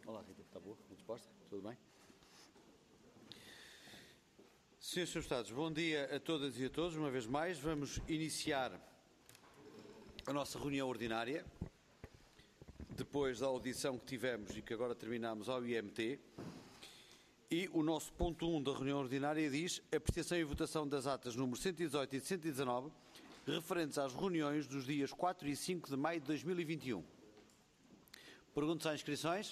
Olá, Rita, está boa? Muito disposta? Tudo bem? Senhores Deputados, bom dia a todas e a todos. Uma vez mais, vamos iniciar a nossa reunião ordinária, depois da audição que tivemos e que agora terminamos ao IMT. E o nosso ponto 1 da reunião ordinária diz apreciação e votação das atas número 118 e 119, referentes às reuniões dos dias 4 e 5 de maio de 2021. Perguntas às inscrições?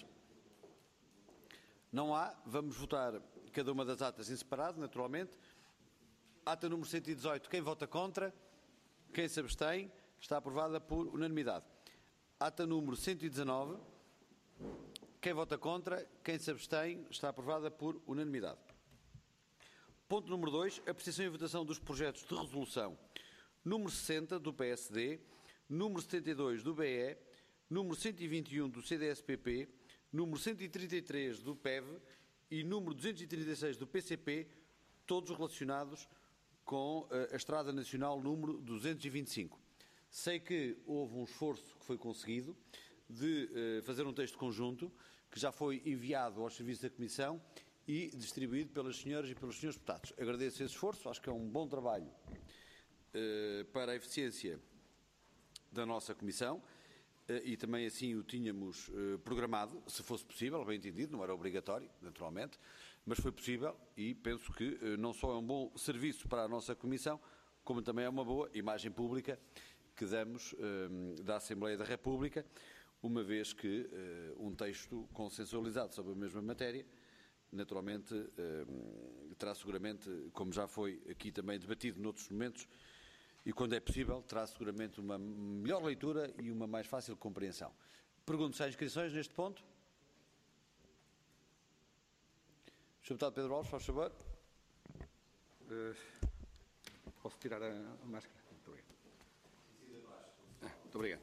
Não há. Vamos votar cada uma das atas em separado, naturalmente. Ata número 118, quem vota contra? Quem se abstém? Está aprovada por unanimidade. Ata número 119, quem vota contra? Quem se abstém? Está aprovada por unanimidade. Ponto número 2, apreciação e votação dos projetos de resolução número 60 do PSD, número 72 do BE, número 121 do CDS-PP, número 133 do PEV e número 236 do PCP, todos relacionados com a Estrada Nacional número 225. Sei que houve um esforço que foi conseguido de fazer um texto conjunto que já foi enviado aos serviços da Comissão e distribuído pelas senhoras e pelos senhores deputados. Agradeço esse esforço, acho que é um bom trabalho para a eficiência da nossa Comissão. E também assim o tínhamos programado, se fosse possível, bem entendido, não era obrigatório, naturalmente, mas foi possível e penso que não só é um bom serviço para a nossa Comissão, como também é uma boa imagem pública que damos da Assembleia da República, uma vez que um texto consensualizado sobre a mesma matéria, naturalmente, terá seguramente, como já foi aqui também debatido noutros momentos, e, quando é possível, terá seguramente uma melhor leitura e uma mais fácil compreensão. Pergunto se há inscrições neste ponto. Sr. Deputado Pedro Alves, faz favor. Posso tirar a máscara? Muito obrigado. Muito obrigado.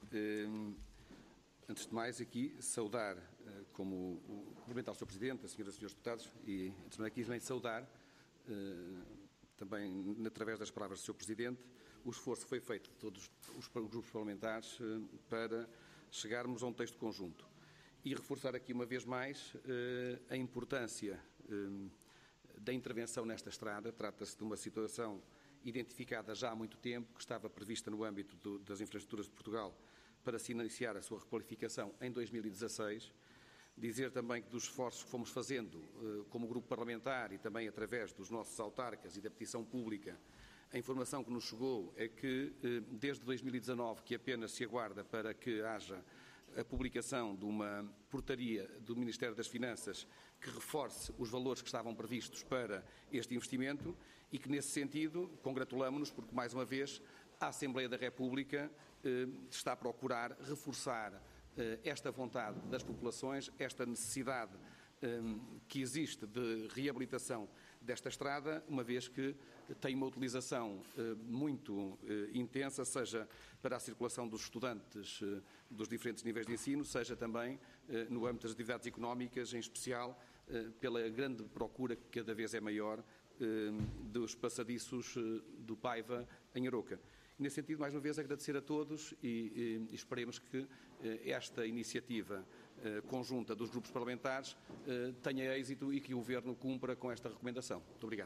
Antes de mais, aqui, saudar, cumprimentar o Sr. Presidente, as senhoras e senhores deputados, e antes de mais aqui também saudar também, através das palavras do Sr. Presidente, o esforço que foi feito de todos os grupos parlamentares para chegarmos a um texto conjunto. E reforçar aqui uma vez mais a importância da intervenção nesta estrada. Trata-se de uma situação identificada já há muito tempo, que estava prevista no âmbito das infraestruturas de Portugal para se iniciar a sua requalificação em 2016. Dizer também que dos esforços que fomos fazendo como grupo parlamentar e também através dos nossos autarcas e da petição pública, a informação que nos chegou é que desde 2019 que apenas se aguarda para que haja a publicação de uma portaria do Ministério das Finanças que reforce os valores que estavam previstos para este investimento e que, nesse sentido, congratulamo-nos porque, mais uma vez, a Assembleia da República está a procurar reforçar esta vontade das populações, esta necessidade que existe de reabilitação desta estrada, uma vez que tem uma utilização muito intensa, seja para a circulação dos estudantes dos diferentes níveis de ensino, seja também no âmbito das atividades económicas, em especial pela grande procura que cada vez é maior dos passadiços do Paiva em Aroca. Nesse sentido, mais uma vez, agradecer a todos e esperemos que esta iniciativa conjunta dos grupos parlamentares tenha êxito e que o Governo cumpra com esta recomendação. Muito obrigado.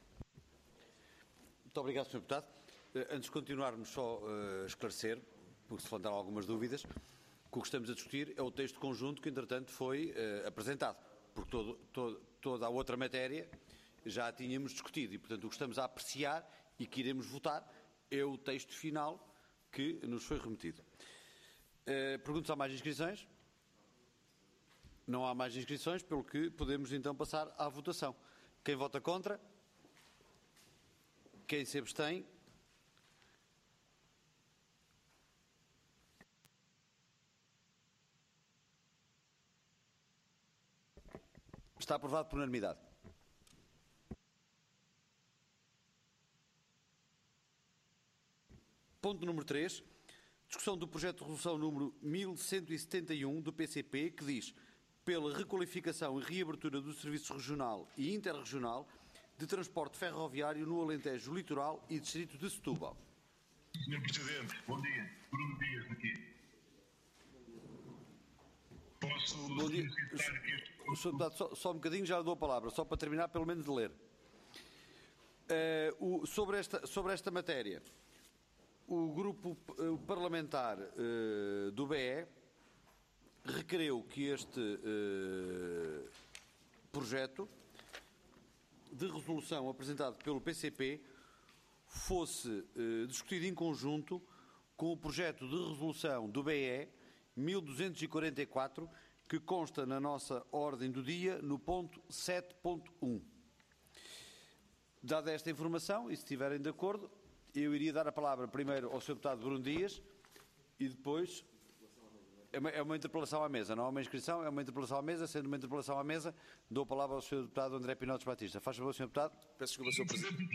Muito obrigado, Sr. Deputado. Antes de continuarmos, só esclarecer, porque se levantaram algumas dúvidas, que o que estamos a discutir é o texto conjunto que, entretanto, foi apresentado, porque toda a outra matéria já a tínhamos discutido e, portanto, o que estamos a apreciar e que iremos votar é o texto final que nos foi remetido. Pergunto se há mais inscrições. Não há mais inscrições, pelo que podemos então passar à votação. Quem vota contra? Quem se abstém? Está aprovado por unanimidade. Ponto número 3. Discussão do projeto de resolução número 1171 do PCP, que diz pela requalificação e reabertura do serviço regional e interregional de transporte ferroviário no Alentejo Litoral e Distrito de Setúbal. Sr. Presidente, bom dia. Bruno Dias aqui. Posso Bom dia. Sr. Deputado, só um bocadinho, já lhe dou a palavra, só para terminar, pelo menos, de ler. Sobre esta matéria, o grupo parlamentar do BE requereu que este projeto de resolução apresentado pelo PCP fosse discutido em conjunto com o projeto de resolução do BE 1244, que consta na nossa ordem do dia no ponto 7.1. Dada esta informação, e se estiverem de acordo, eu iria dar a palavra primeiro ao Sr. Deputado Bruno Dias e depois... É uma interpelação à mesa, não é uma inscrição, é uma interpelação à mesa. Sendo uma interpelação à mesa, dou a palavra ao Sr. Deputado André Pinotes Batista. Faz favor, Sr. Deputado. Peço desculpa, Sr. Presidente.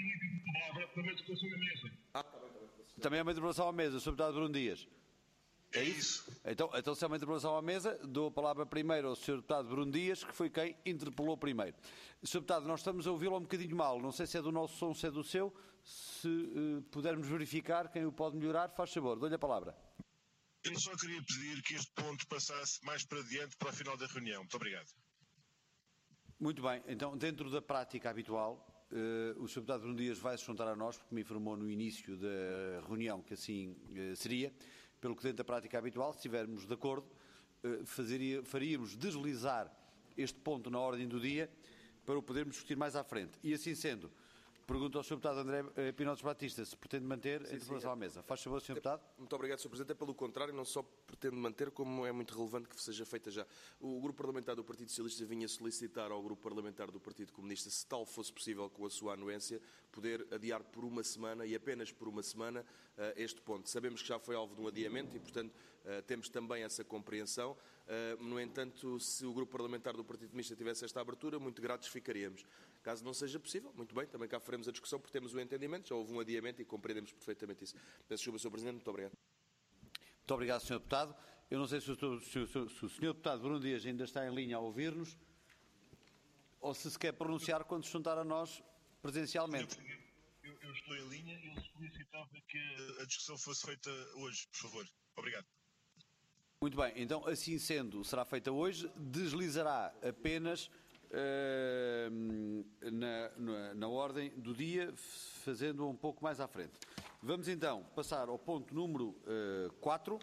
Também é uma interpelação à mesa, Sr. Deputado Bruno Dias. É isso. Então, se é uma interpelação à mesa, dou a palavra primeiro ao Sr. Deputado Bruno Dias, que foi quem interpelou primeiro. Sr. Deputado, nós estamos a ouvi-lo um bocadinho mal. Não sei se é do nosso som, se é do seu. Se pudermos verificar quem o pode melhorar, faz favor. Dou-lhe a palavra. Eu só queria pedir que este ponto passasse mais para diante para o final da reunião. Muito obrigado. Muito bem. Então, dentro da prática habitual, o Sr. Deputado Bruno Dias vai se juntar a nós, porque me informou no início da reunião que assim seria. Pelo que dentro da prática habitual, se estivermos de acordo, faríamos deslizar este ponto na ordem do dia para o podermos discutir mais à frente. E assim sendo, pergunto ao Sr. Deputado André Pinotes Batista se pretende manter a interpelação à mesa. Faz favor, Sr. Deputado. Muito obrigado, Sr. Presidente. É pelo contrário, não só pretendo manter, como é muito relevante que seja feita já. O Grupo Parlamentar do Partido Socialista vinha solicitar ao Grupo Parlamentar do Partido Comunista, se tal fosse possível com a sua anuência, poder adiar por uma semana e apenas por uma semana este ponto. Sabemos que já foi alvo de um adiamento e, portanto, temos também essa compreensão. No entanto, se o Grupo Parlamentar do Partido Comunista tivesse esta abertura, muito gratos ficaríamos. Caso não seja possível, muito bem, também cá faremos a discussão, porque temos o entendimento, já houve um adiamento e compreendemos perfeitamente isso. Peço desculpa, Sr. Presidente, muito obrigado. Muito obrigado, Sr. Deputado. Eu não sei se o Sr. Deputado Bruno Dias ainda está em linha a ouvir-nos ou se quer pronunciar quando se juntar a nós presencialmente. Eu estou em linha e eu solicitava que a discussão fosse feita hoje, por favor. Obrigado. Muito bem, então assim sendo, será feita hoje, deslizará apenas na ordem do dia, fazendo um pouco mais à frente. Vamos então passar ao ponto número 4,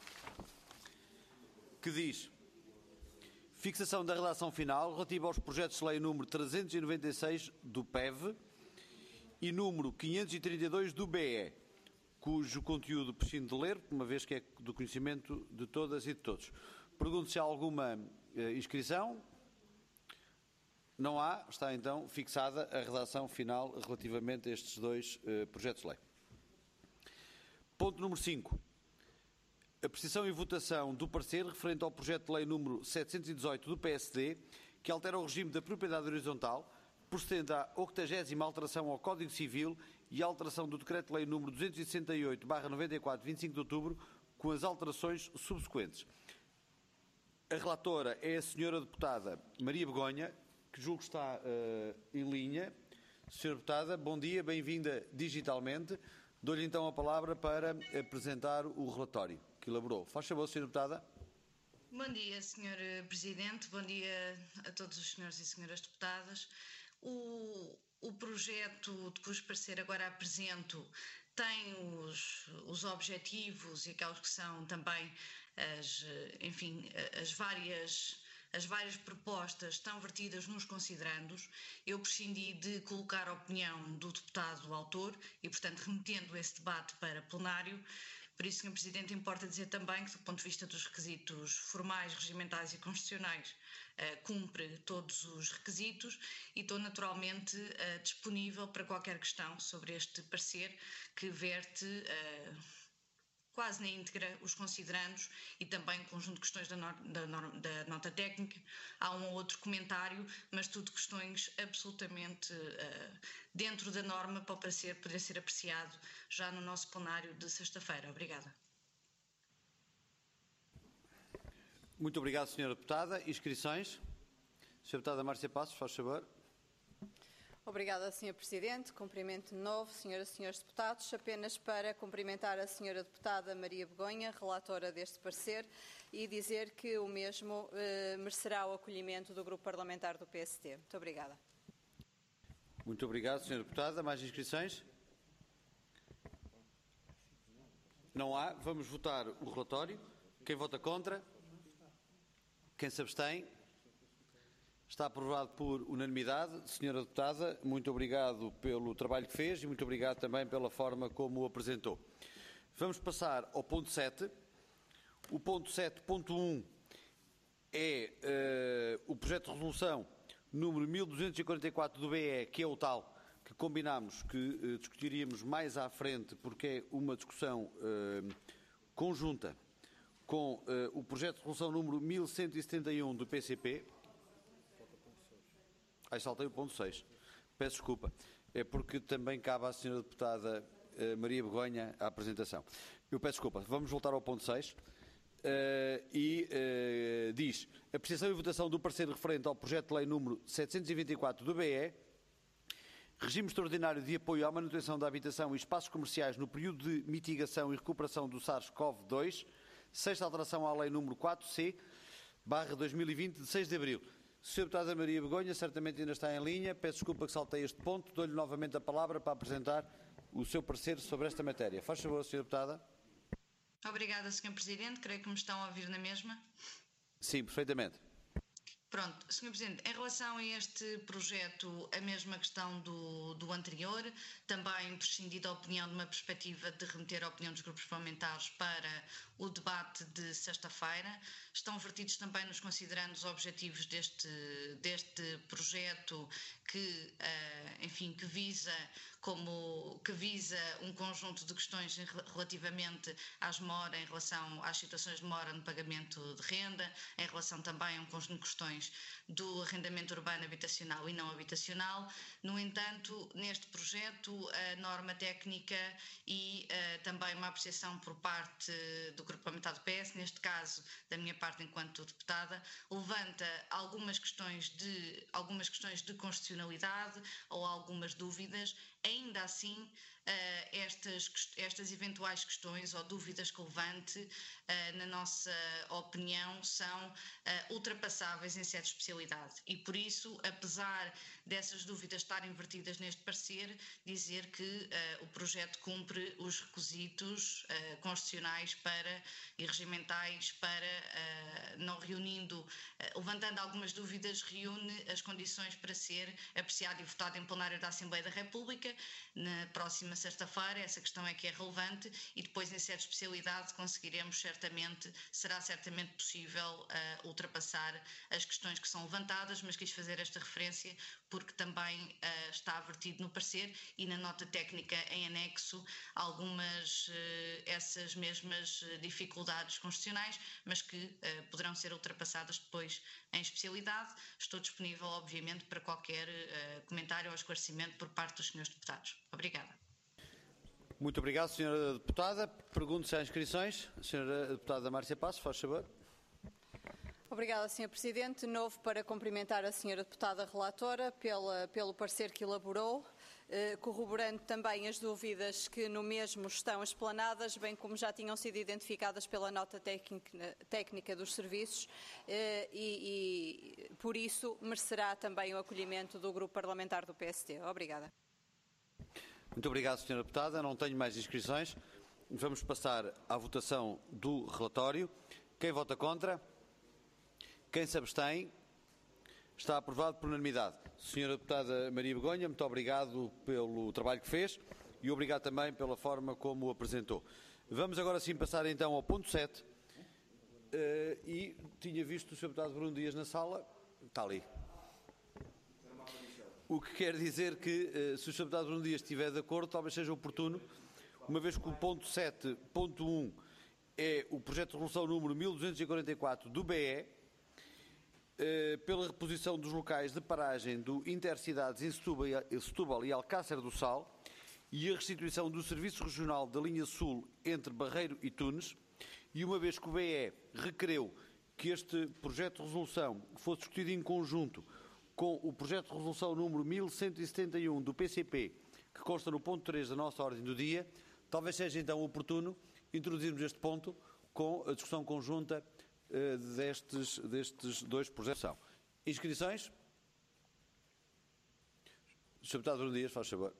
que diz: fixação da redação final relativa aos projetos de lei número 396 do PEV e número 532 do BE, cujo conteúdo prescindo de ler, uma vez que é do conhecimento de todas e de todos. Pergunto se há alguma inscrição. Não há. Está então fixada a redação final relativamente a estes dois projetos de lei. Ponto número 5. Apreciação e votação do parecer referente ao projeto de lei número 718 do PSD, que altera o regime da propriedade horizontal, procedendo à 80ª alteração ao Código Civil e à alteração do Decreto-Lei número 268/94, 25 de outubro, com as alterações subsequentes. A relatora é a senhora deputada Maria Begonha, que julgo está em linha. Senhora deputada, bom dia, bem-vinda digitalmente. Dou-lhe então a palavra para apresentar o relatório que elaborou. Faz favor, senhora deputada. Bom dia, Sr. Presidente, bom dia a todos os senhores e senhoras deputadas. O projeto de cujo parecer agora apresento tem os objetivos e aquelas que são também as várias propostas estão vertidas nos considerandos. Eu prescindi de colocar a opinião do deputado autor e, portanto, remetendo esse debate para plenário. Por isso, Sr. Presidente, importa dizer também que, do ponto de vista dos requisitos formais, regimentais e constitucionais, cumpre todos os requisitos e estou naturalmente disponível para qualquer questão sobre este parecer que verte quase na íntegra os considerandos e também um conjunto de questões da nota técnica. Há um ou outro comentário, mas tudo questões absolutamente dentro da norma para o parecer poder ser apreciado já no nosso plenário de sexta-feira. Obrigada. Muito obrigado, Sra. Deputada. Inscrições? Sra. Deputada Márcia Passos, faz favor. Obrigada, Sr. Presidente. Cumprimento de novo, senhoras e senhores deputados. Apenas para cumprimentar a senhora deputada Maria Begonha, relatora deste parecer, e dizer que o mesmo merecerá o acolhimento do Grupo Parlamentar do PST. Muito obrigada. Muito obrigado, senhora deputada. Mais inscrições? Não há. Vamos votar o relatório. Quem vota contra? Quem se abstém? Está aprovado por unanimidade. Senhora deputada, muito obrigado pelo trabalho que fez e muito obrigado também pela forma como o apresentou. Vamos passar ao ponto 7. O ponto 7.1 é o projeto de resolução número 1244 do BE, que é o tal que combinámos que discutiríamos mais à frente, porque é uma discussão conjunta com o projeto de resolução número 1171 do PCP. Aí saltei o ponto 6. Peço desculpa. É porque também cabe à senhora deputada Maria Begonha a apresentação. Eu peço desculpa. Vamos voltar ao ponto 6. Diz: apreciação e votação do parecer referente ao projeto de lei número 724 do BE, regime extraordinário de apoio à manutenção da habitação e espaços comerciais no período de mitigação e recuperação do SARS-CoV-2, sexta alteração à lei número 4C/2020, de 6 de abril. Sra. Deputada Maria Begonha, certamente ainda está em linha. Peço desculpa que saltei este ponto. Dou-lhe novamente a palavra para apresentar o seu parecer sobre esta matéria. Faz favor, Sra. Deputada. Obrigada, Sr. Presidente. Creio que me estão a ouvir na mesma. Sim, perfeitamente. Pronto, Sr. Presidente, em relação a este projeto, a mesma questão do anterior, também prescindir da opinião de uma perspectiva de remeter a opinião dos grupos parlamentares para o debate de sexta-feira. Estão vertidos também nos considerando os objetivos deste projeto que visa um conjunto de questões relativamente às mora, em relação às situações de mora no pagamento de renda, em relação também a um conjunto de questões do arrendamento urbano habitacional e não habitacional. No entanto, neste projeto, a norma técnica e também uma apreciação por parte do Grupo Parlamentar do PS, neste caso da minha parte enquanto deputada, levanta algumas questões de constitucionalidade ou algumas dúvidas. Ainda assim, estas eventuais questões ou dúvidas que levante, na nossa opinião, são ultrapassáveis em sede de especialidade. E por isso, apesar dessas dúvidas estarem vertidas neste parecer, dizer que o projeto cumpre os requisitos constitucionais e regimentais para, não reunindo, levantando algumas dúvidas, reúne as condições para ser apreciado e votado em plenário da Assembleia da República na próxima sexta-feira. Essa questão é que é relevante e depois, em sede de especialidade, será certamente possível ultrapassar as questões que são levantadas, mas quis fazer esta referência porque também está vertido no parecer e na nota técnica em anexo essas mesmas dificuldades constitucionais, mas que poderão ser ultrapassadas depois em especialidade. Estou disponível, obviamente, para qualquer comentário ou esclarecimento por parte dos senhores deputados. Obrigada. Muito obrigado, senhora deputada. Pergunto se há inscrições. Senhora deputada Márcia Passos, faz favor. Obrigada, Sr. Presidente. De novo, para cumprimentar a senhora deputada relatora pelo parecer que elaborou, corroborando também as dúvidas que no mesmo estão explanadas, bem como já tinham sido identificadas pela nota técnica dos serviços e por isso merecerá também o acolhimento do Grupo Parlamentar do PST. Obrigada. Muito obrigado, senhora deputada. Não tenho mais inscrições. Vamos passar à votação do relatório. Quem vota contra? Quem se abstém? Está aprovado por unanimidade. Senhora deputada Maria Begonha, muito obrigado pelo trabalho que fez e obrigado também pela forma como o apresentou. Vamos agora sim passar então ao ponto 7. E tinha visto o Sr. deputado Bruno Dias na sala. Está ali. O que quer dizer que, se o Sr. deputado Bruno Dias estiver de acordo, talvez seja oportuno, uma vez que o ponto 7.1 é o projeto de resolução número 1244 do BE, pela reposição dos locais de paragem do Intercidades em Setúbal e Alcácer do Sal e a restituição do Serviço Regional da Linha Sul entre Barreiro e Tunes, e uma vez que o BE requereu que este projeto de resolução fosse discutido em conjunto com o projeto de resolução número 1171 do PCP, que consta no ponto 3 da nossa ordem do dia, talvez seja então oportuno introduzirmos este ponto com a discussão conjunta destes dois projetos. Inscrições? Sr. Deputado Bruno Dias, faz favor.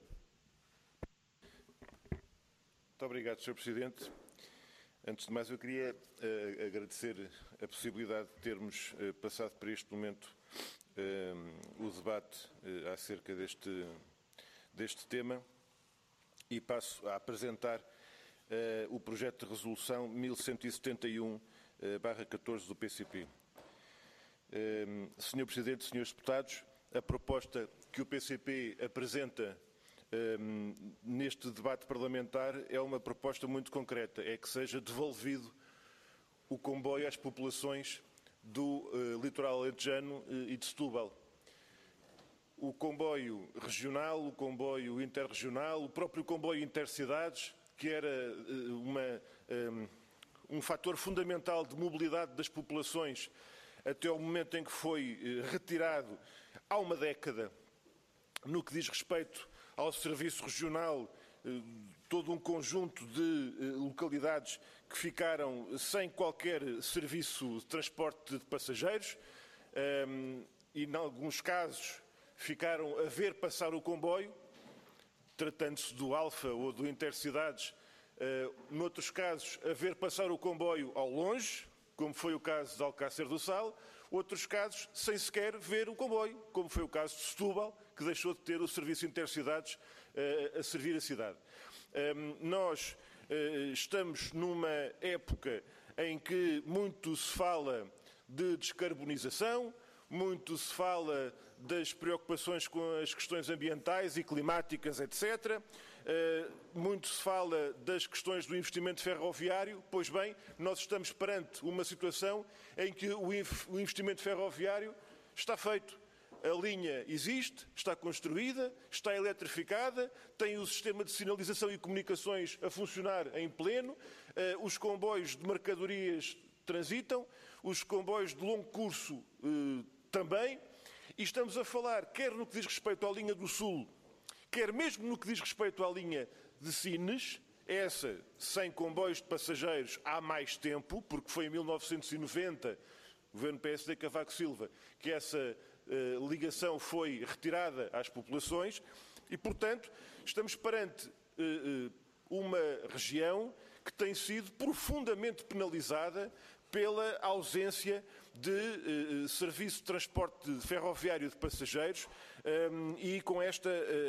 Muito obrigado, Sr. Presidente. Antes de mais, eu queria agradecer a possibilidade de termos passado por este momento o debate acerca deste tema e passo a apresentar o projeto de resolução 1171/14 do PCP. Sr. Presidente, Srs. Deputados, a proposta que o PCP apresenta neste debate parlamentar é uma proposta muito concreta, é que seja devolvido o comboio às populações do litoral alentejano e de Setúbal. O comboio regional, o comboio interregional, o próprio comboio intercidades, que era um fator fundamental de mobilidade das populações até ao momento em que foi retirado há uma década, no que diz respeito ao serviço regional, todo um conjunto de localidades que ficaram sem qualquer serviço de transporte de passageiros e, em alguns casos, ficaram a ver passar o comboio, tratando-se do Alfa ou do Intercidades, noutros casos, a ver passar o comboio ao longe, como foi o caso de Alcácer do Sal, outros casos sem sequer ver o comboio, como foi o caso de Setúbal, que deixou de ter o serviço Intercidades a servir a cidade. Nós estamos numa época em que muito se fala de descarbonização, muito se fala das preocupações com as questões ambientais e climáticas, etc. Muito se fala das questões do investimento ferroviário. Pois bem, nós estamos perante uma situação em que o investimento ferroviário está feito. A linha existe, está construída, está eletrificada, tem o sistema de sinalização e comunicações a funcionar em pleno, os comboios de mercadorias transitam, os comboios de longo curso também, e estamos a falar, quer no que diz respeito à linha do Sul, quer mesmo no que diz respeito à linha de Sines, essa sem comboios de passageiros há mais tempo, porque foi em 1990, governo PSD Cavaco Silva, que essa ligação foi retirada às populações e, portanto, estamos perante uma região que tem sido profundamente penalizada pela ausência de serviço de transporte ferroviário de passageiros e com esta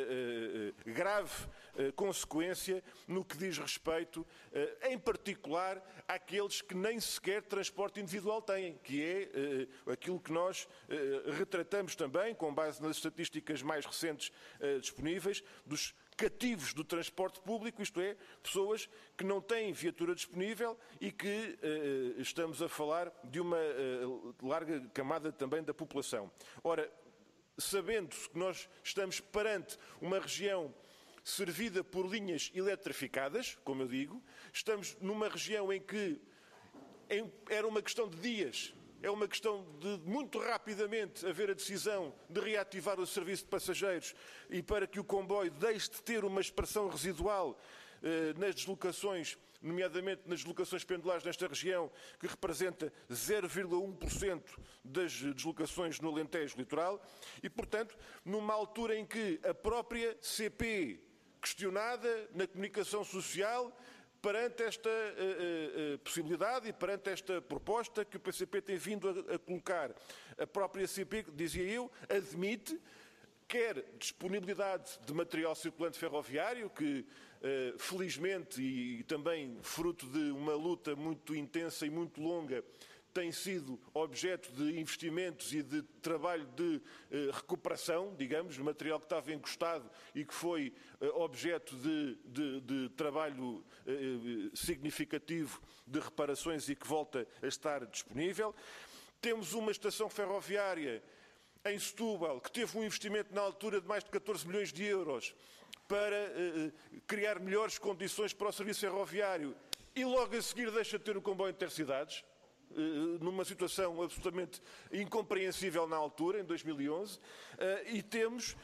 grave consequência no que diz respeito, em particular, àqueles que nem sequer transporte individual têm, que é aquilo que nós retratamos também, com base nas estatísticas mais recentes disponíveis, dos cativos do transporte público, isto é, pessoas que não têm viatura disponível e que estamos a falar de uma larga camada também da população. Ora, sabendo-se que nós estamos perante uma região servida por linhas eletrificadas, como eu digo, estamos numa região em que era uma questão de dias, é uma questão de muito rapidamente haver a decisão de reativar o serviço de passageiros e para que o comboio deixe de ter uma expressão residual nas deslocações, nomeadamente nas deslocações pendulares nesta região, que representa 0,1% das deslocações no Alentejo litoral e, portanto, numa altura em que a própria CP, questionada na comunicação social, perante esta possibilidade e perante esta proposta que o PCP tem vindo a colocar, a própria CP, dizia eu, admite quer disponibilidade de material circulante ferroviário, que felizmente e também fruto de uma luta muito intensa e muito longa, tem sido objeto de investimentos e de trabalho de recuperação, digamos, material que estava encostado e que foi objeto de trabalho significativo de reparações e que volta a estar disponível. Temos uma estação ferroviária em Setúbal que teve um investimento na altura de mais de 14 milhões de euros para criar melhores condições para o serviço ferroviário e logo a seguir deixa de ter o comboio intercidades. numa situação absolutamente incompreensível na altura, em 2011, e temos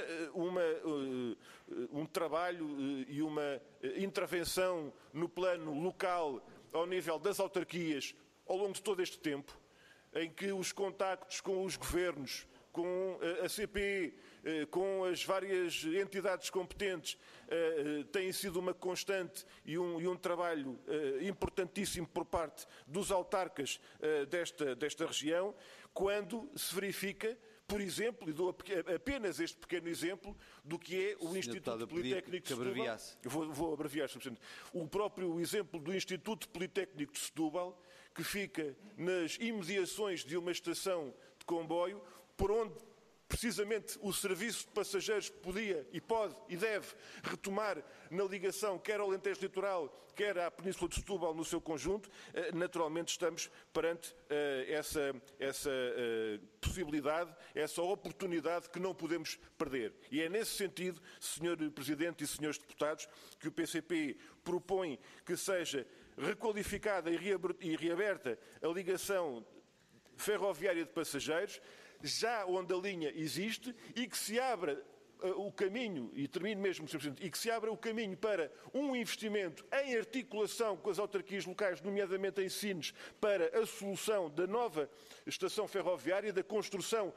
um trabalho e uma intervenção no plano local, ao nível das autarquias, ao longo de todo este tempo, em que os contactos com os governos, com a CPE, com as várias entidades competentes, têm sido uma constante e um trabalho importantíssimo por parte dos autarcas desta região, quando se verifica, por exemplo, e dou apenas este pequeno exemplo, do que é o Instituto Politécnico de Setúbal. Vou abreviar, Sr. Presidente. O próprio exemplo do Instituto Politécnico de Setúbal, que fica nas imediações de uma estação de comboio, por onde precisamente o serviço de passageiros podia e pode e deve retomar na ligação quer ao Alentejo Litoral, quer à Península de Setúbal no seu conjunto. Naturalmente estamos perante essa possibilidade, essa oportunidade que não podemos perder. E é nesse sentido, Sr. Presidente e Srs. Deputados, que o PCP propõe que seja requalificada e reaberta a ligação ferroviária de passageiros, já onde a linha existe, e que se abra o caminho, e termino mesmo, Sr. Presidente, e que se abra o caminho para um investimento em articulação com as autarquias locais, nomeadamente em Sines, para a solução da nova estação ferroviária, da construção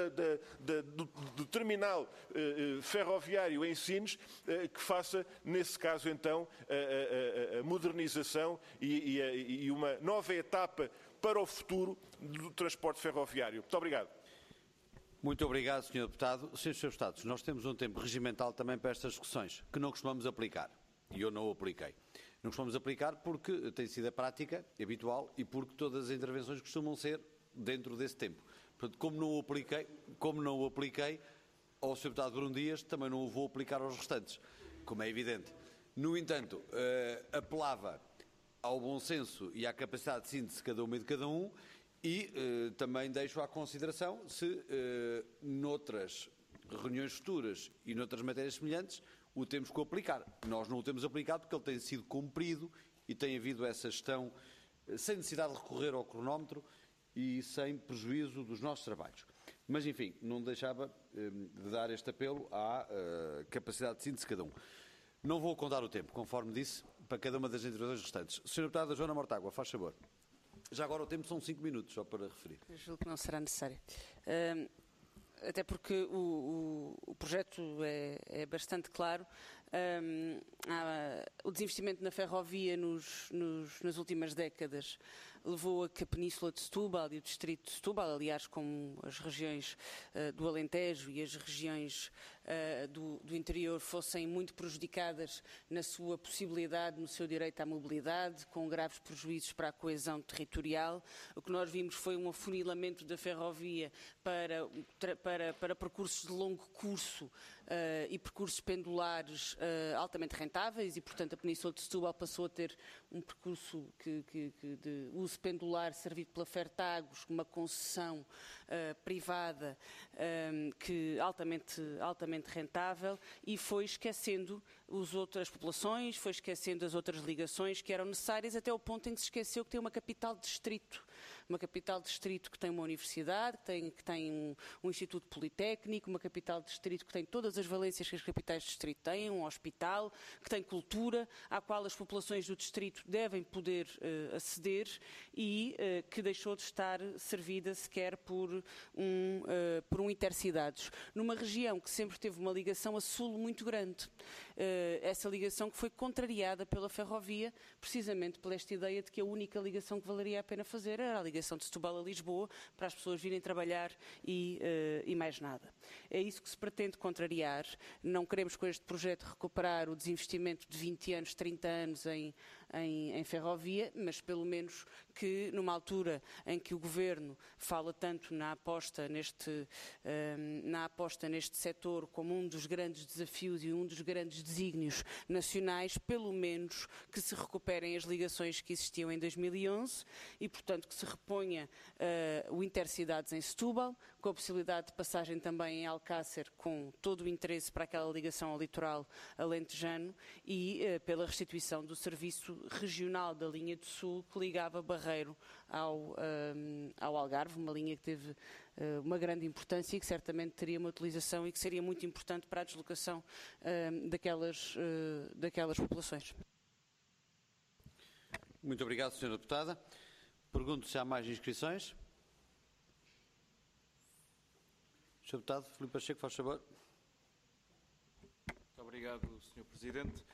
do terminal ferroviário em Sines, que faça, nesse caso, então, a modernização e uma nova etapa para o futuro do transporte ferroviário. Muito obrigado. Muito obrigado, Sr. Deputado. Srs. Deputados, nós temos um tempo regimental também para estas discussões, que não costumamos aplicar. E eu não o apliquei. Não costumamos aplicar porque tem sido a prática habitual e porque todas as intervenções costumam ser dentro desse tempo. Portanto, como não o apliquei ao Sr. Deputado Bruno Dias, também não o vou aplicar aos restantes, como é evidente. No entanto, apelava ao bom senso e à capacidade de síntese de cada uma e de cada um, e também deixo à consideração se noutras reuniões futuras e noutras matérias semelhantes o temos que aplicar. Nós não o temos aplicado porque ele tem sido cumprido e tem havido essa gestão sem necessidade de recorrer ao cronómetro e sem prejuízo dos nossos trabalhos. Mas, enfim, não deixava de dar este apelo à capacidade de síntese de cada um. Não vou contar o tempo, conforme disse, para cada uma das intervenções restantes. Sra. Deputada Joana Mortágua, faz favor. Já agora o tempo são 5 minutos, só para referir. Eu julgo que não será necessário. Até porque o projeto é bastante claro. O desinvestimento na ferrovia nas últimas décadas levou a que a Península de Setúbal e o Distrito de Setúbal, aliás, como as regiões do Alentejo e as regiões do interior, fossem muito prejudicadas na sua possibilidade, no seu direito à mobilidade, com graves prejuízos para a coesão territorial. O que nós vimos foi um afunilamento da ferrovia para percursos de longo curso e percursos pendulares altamente rentáveis, e, portanto, a Península de Setúbal passou a ter um percurso de uso pendular servido pela Fertagos, uma concessão privada altamente rentável, e foi esquecendo as outras populações, foi esquecendo as outras ligações que eram necessárias, até o ponto em que se esqueceu que tem uma capital de distrito. Uma capital de distrito que tem uma universidade, que tem um instituto politécnico, uma capital de distrito que tem todas as valências que as capitais de distrito têm, um hospital, que tem cultura, à qual as populações do distrito devem poder aceder, e que deixou de estar servida sequer por um intercidades. Numa região que sempre teve uma ligação a sul muito grande. Essa ligação que foi contrariada pela ferrovia, precisamente por esta ideia de que a única ligação que valeria a pena fazer era a ligação de Setúbal a Lisboa, para as pessoas virem trabalhar e mais nada. É isso que se pretende contrariar. Não queremos com este projeto recuperar o desinvestimento de 20 anos, 30 anos em ferrovia, mas pelo menos que numa altura em que o Governo fala tanto na aposta neste setor como um dos grandes desafios e um dos grandes desígnios nacionais, pelo menos que se recuperem as ligações que existiam em 2011 e, portanto, que se reponha o Intercidades em Setúbal, com a possibilidade de passagem também em Alcácer, com todo o interesse para aquela ligação ao litoral alentejano, e pela restituição do serviço regional da linha do Sul que ligava Barreiro ao Algarve, uma linha que teve uma grande importância e que certamente teria uma utilização e que seria muito importante para a deslocação daquelas populações. Muito obrigado, Sra. Deputada. Pergunto se há mais inscrições. Sr. Deputado Filipe Pacheco, faz favor. Muito obrigado, Sr. Presidente.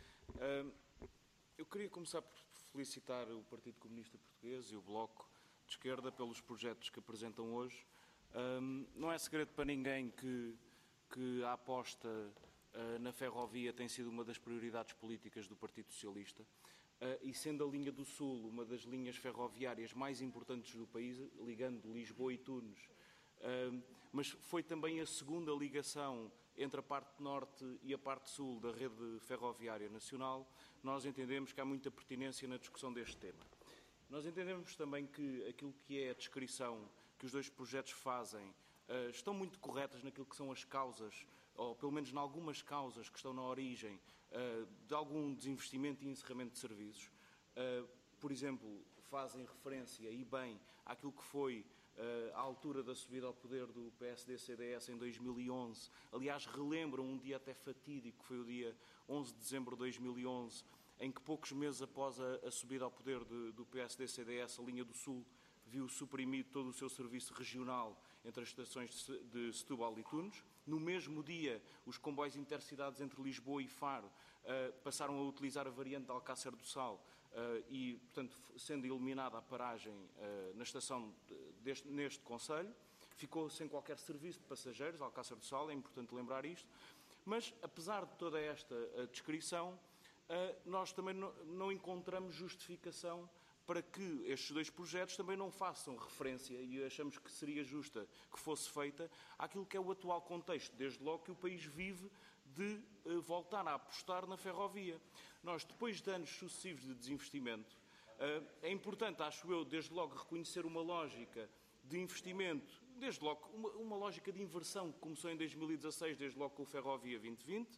Eu queria começar por felicitar o Partido Comunista Português e o Bloco de Esquerda pelos projetos que apresentam hoje. Não é segredo para ninguém que a aposta na ferrovia tem sido uma das prioridades políticas do Partido Socialista. E sendo a linha do Sul uma das linhas ferroviárias mais importantes do país, ligando Lisboa e Tunes, mas foi também a segunda ligação entre a parte norte e a parte sul da rede ferroviária nacional, nós entendemos que há muita pertinência na discussão deste tema. Nós entendemos também que aquilo que é a descrição que os dois projetos fazem estão muito corretas naquilo que são as causas, ou pelo menos em algumas causas que estão na origem de algum desinvestimento e encerramento de serviços. Por exemplo, fazem referência, e bem, àquilo que foi à altura da subida ao poder do PSD-CDS em 2011. Aliás, relembram um dia até fatídico, que foi o dia 11 de dezembro de 2011, em que poucos meses após a subida ao poder do PSD-CDS, a linha do Sul viu suprimido todo o seu serviço regional entre as estações de Setúbal e Tunes. No mesmo dia, os comboios intercidades entre Lisboa e Faro passaram a utilizar a variante de Alcácer do Sal e, portanto, sendo eliminada a paragem na estação neste concelho, ficou sem qualquer serviço de passageiros, Alcácer do Sal, é importante lembrar isto. Mas, apesar de toda esta descrição, nós também não encontramos justificação para que estes dois projetos também não façam referência, e achamos que seria justa que fosse feita, àquilo que é o atual contexto, desde logo que o país vive de voltar a apostar na ferrovia. Nós, depois de anos sucessivos de desinvestimento, é importante, acho eu, desde logo reconhecer uma lógica de investimento, desde logo uma lógica de inversão que começou em 2016, desde logo com o Ferrovia 2020.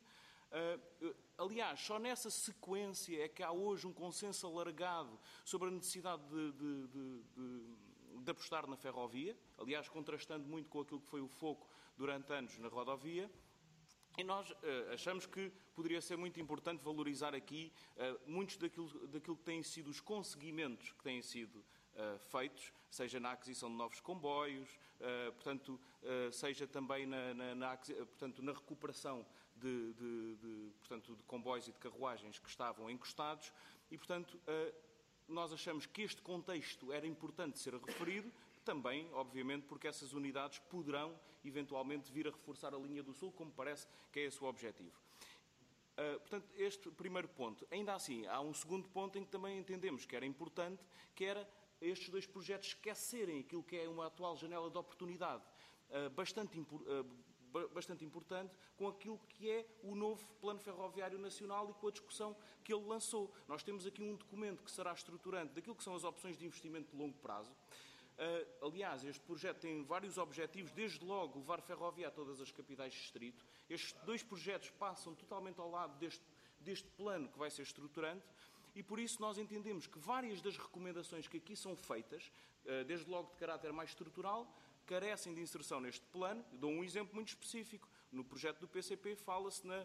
Aliás, só nessa sequência é que há hoje um consenso alargado sobre a necessidade de apostar na ferrovia, aliás, contrastando muito com aquilo que foi o foco durante anos na rodovia. E nós achamos que poderia ser muito importante valorizar aqui muitos daquilo que têm sido os conseguimentos que têm sido feitos, seja na aquisição de novos comboios, portanto, seja também na recuperação de comboios e de carruagens que estavam encostados e, portanto, nós achamos que este contexto era importante ser referido, também, obviamente, porque essas unidades poderão, eventualmente, vir a reforçar a linha do Sul, como parece que é esse o objetivo. Portanto, este primeiro ponto. Ainda assim, há um segundo ponto em que também entendemos que era importante, que era estes dois projetos esquecerem aquilo que é uma atual janela de oportunidade bastante importante com aquilo que é o novo Plano Ferroviário Nacional e com a discussão que ele lançou. Nós temos aqui um documento que será estruturante daquilo que são as opções de investimento de longo prazo. Aliás, este projeto tem vários objetivos, desde logo levar ferrovia a todas as capitais de distrito. Estes dois projetos passam totalmente ao lado deste plano que vai ser estruturante e por isso nós entendemos que várias das recomendações que aqui são feitas, desde logo de caráter mais estrutural, carecem de inserção neste plano. Dou um exemplo muito específico. No projeto do PCP fala-se na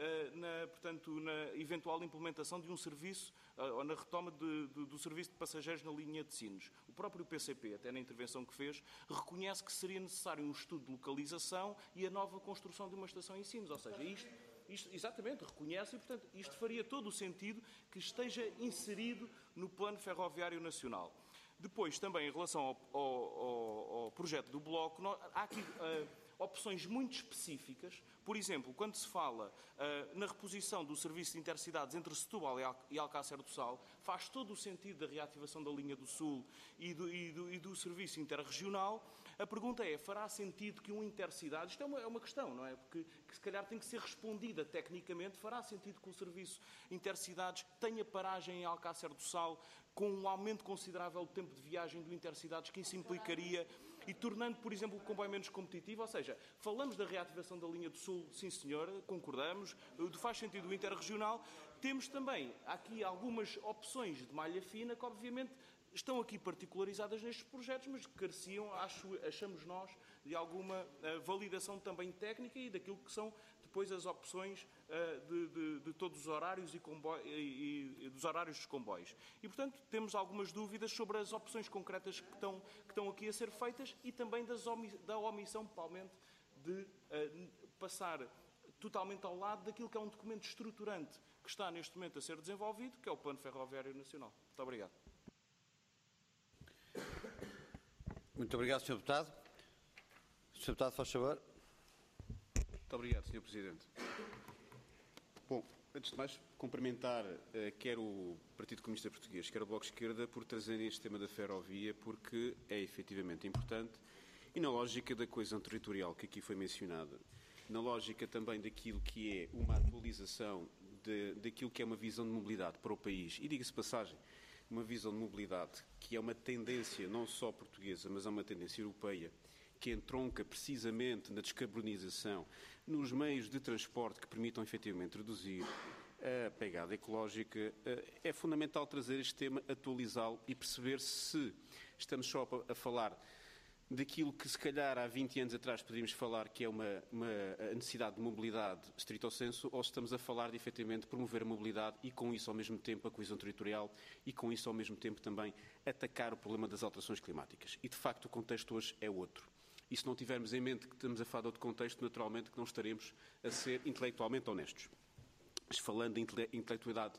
eventual implementação de um serviço ou na retoma do serviço de passageiros na linha de Sines. O próprio PCP, até na intervenção que fez, reconhece que seria necessário um estudo de localização e a nova construção de uma estação em Sines. Ou seja, isto exatamente reconhece e, portanto, isto faria todo o sentido que esteja inserido no Plano Ferroviário Nacional. Depois, também, em relação ao projeto do Bloco, há aqui opções muito específicas. Por exemplo, quando se fala na reposição do serviço de intercidades entre Setúbal e Alcácer do Sal, faz todo o sentido da reativação da linha do Sul e do serviço interregional. A pergunta é, fará sentido que um intercidade, isto é uma questão, não é? Porque se calhar tem que ser respondida tecnicamente, fará sentido que o serviço intercidades tenha paragem em Alcácer do Sal, com um aumento considerável do tempo de viagem do intercidades, que isso implicaria, e tornando, por exemplo, o comboio menos competitivo. Ou seja, falamos da reativação da linha do Sul, sim senhora, concordamos, faz sentido o interregional, temos também aqui algumas opções de malha fina que, obviamente, estão aqui particularizadas nestes projetos, mas que careciam, achamos nós, de alguma validação também técnica e daquilo que são depois as opções de todos os horários e dos horários dos comboios. E, portanto, temos algumas dúvidas sobre as opções concretas que estão aqui a ser feitas e também da omissão, provavelmente, de passar totalmente ao lado daquilo que é um documento estruturante que está neste momento a ser desenvolvido, que é o Plano Ferroviário Nacional. Muito obrigado. Muito obrigado, Sr. Deputado. Sr. Deputado, faz favor. Muito obrigado, Sr. Presidente. Bom, antes de mais, cumprimentar quer o Partido Comunista Português, quer o Bloco de Esquerda, por trazerem este tema da ferrovia, porque é efetivamente importante e na lógica da coesão territorial que aqui foi mencionada, na lógica também daquilo que é uma atualização daquilo que é uma visão de mobilidade para o país, e diga-se passagem, uma visão de mobilidade que é uma tendência não só portuguesa, mas é uma tendência europeia, que entronca precisamente na descarbonização, nos meios de transporte que permitam efetivamente reduzir a pegada ecológica, é fundamental trazer este tema, atualizá-lo e perceber se estamos só a falar daquilo que se calhar há 20 anos atrás poderíamos falar que é uma necessidade de mobilidade stricto sensu, ou se estamos a falar de efetivamente promover a mobilidade e com isso ao mesmo tempo a coesão territorial e com isso ao mesmo tempo também atacar o problema das alterações climáticas. E de facto o contexto hoje é outro. E se não tivermos em mente que estamos a falar de outro contexto, naturalmente que não estaremos a ser intelectualmente honestos. Mas falando de intelectualidade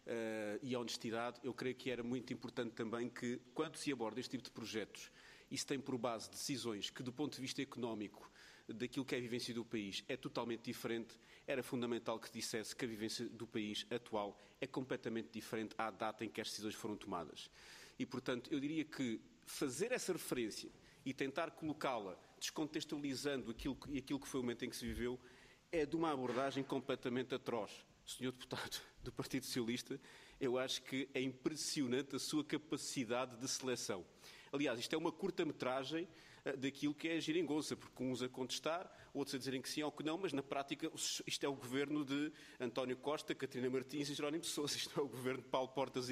e honestidade, eu creio que era muito importante também que, quando se aborda este tipo de projetos, isso tem por base decisões que, do ponto de vista económico, daquilo que é a vivência do país, é totalmente diferente, era fundamental que dissesse que a vivência do país atual é completamente diferente à data em que as decisões foram tomadas. E, portanto, eu diria que fazer essa referência e tentar colocá-la descontextualizando aquilo que foi o momento em que se viveu, é de uma abordagem completamente atroz. Senhor Deputado do Partido Socialista, eu acho que é impressionante a sua capacidade de seleção. Aliás, isto é uma curta-metragem daquilo que é a geringonça, porque uns a contestar, outros a dizerem que sim ou que não, mas na prática isto é o governo de António Costa, Catarina Martins e Jerónimo de Sousa. Isto não é o governo de Paulo Portas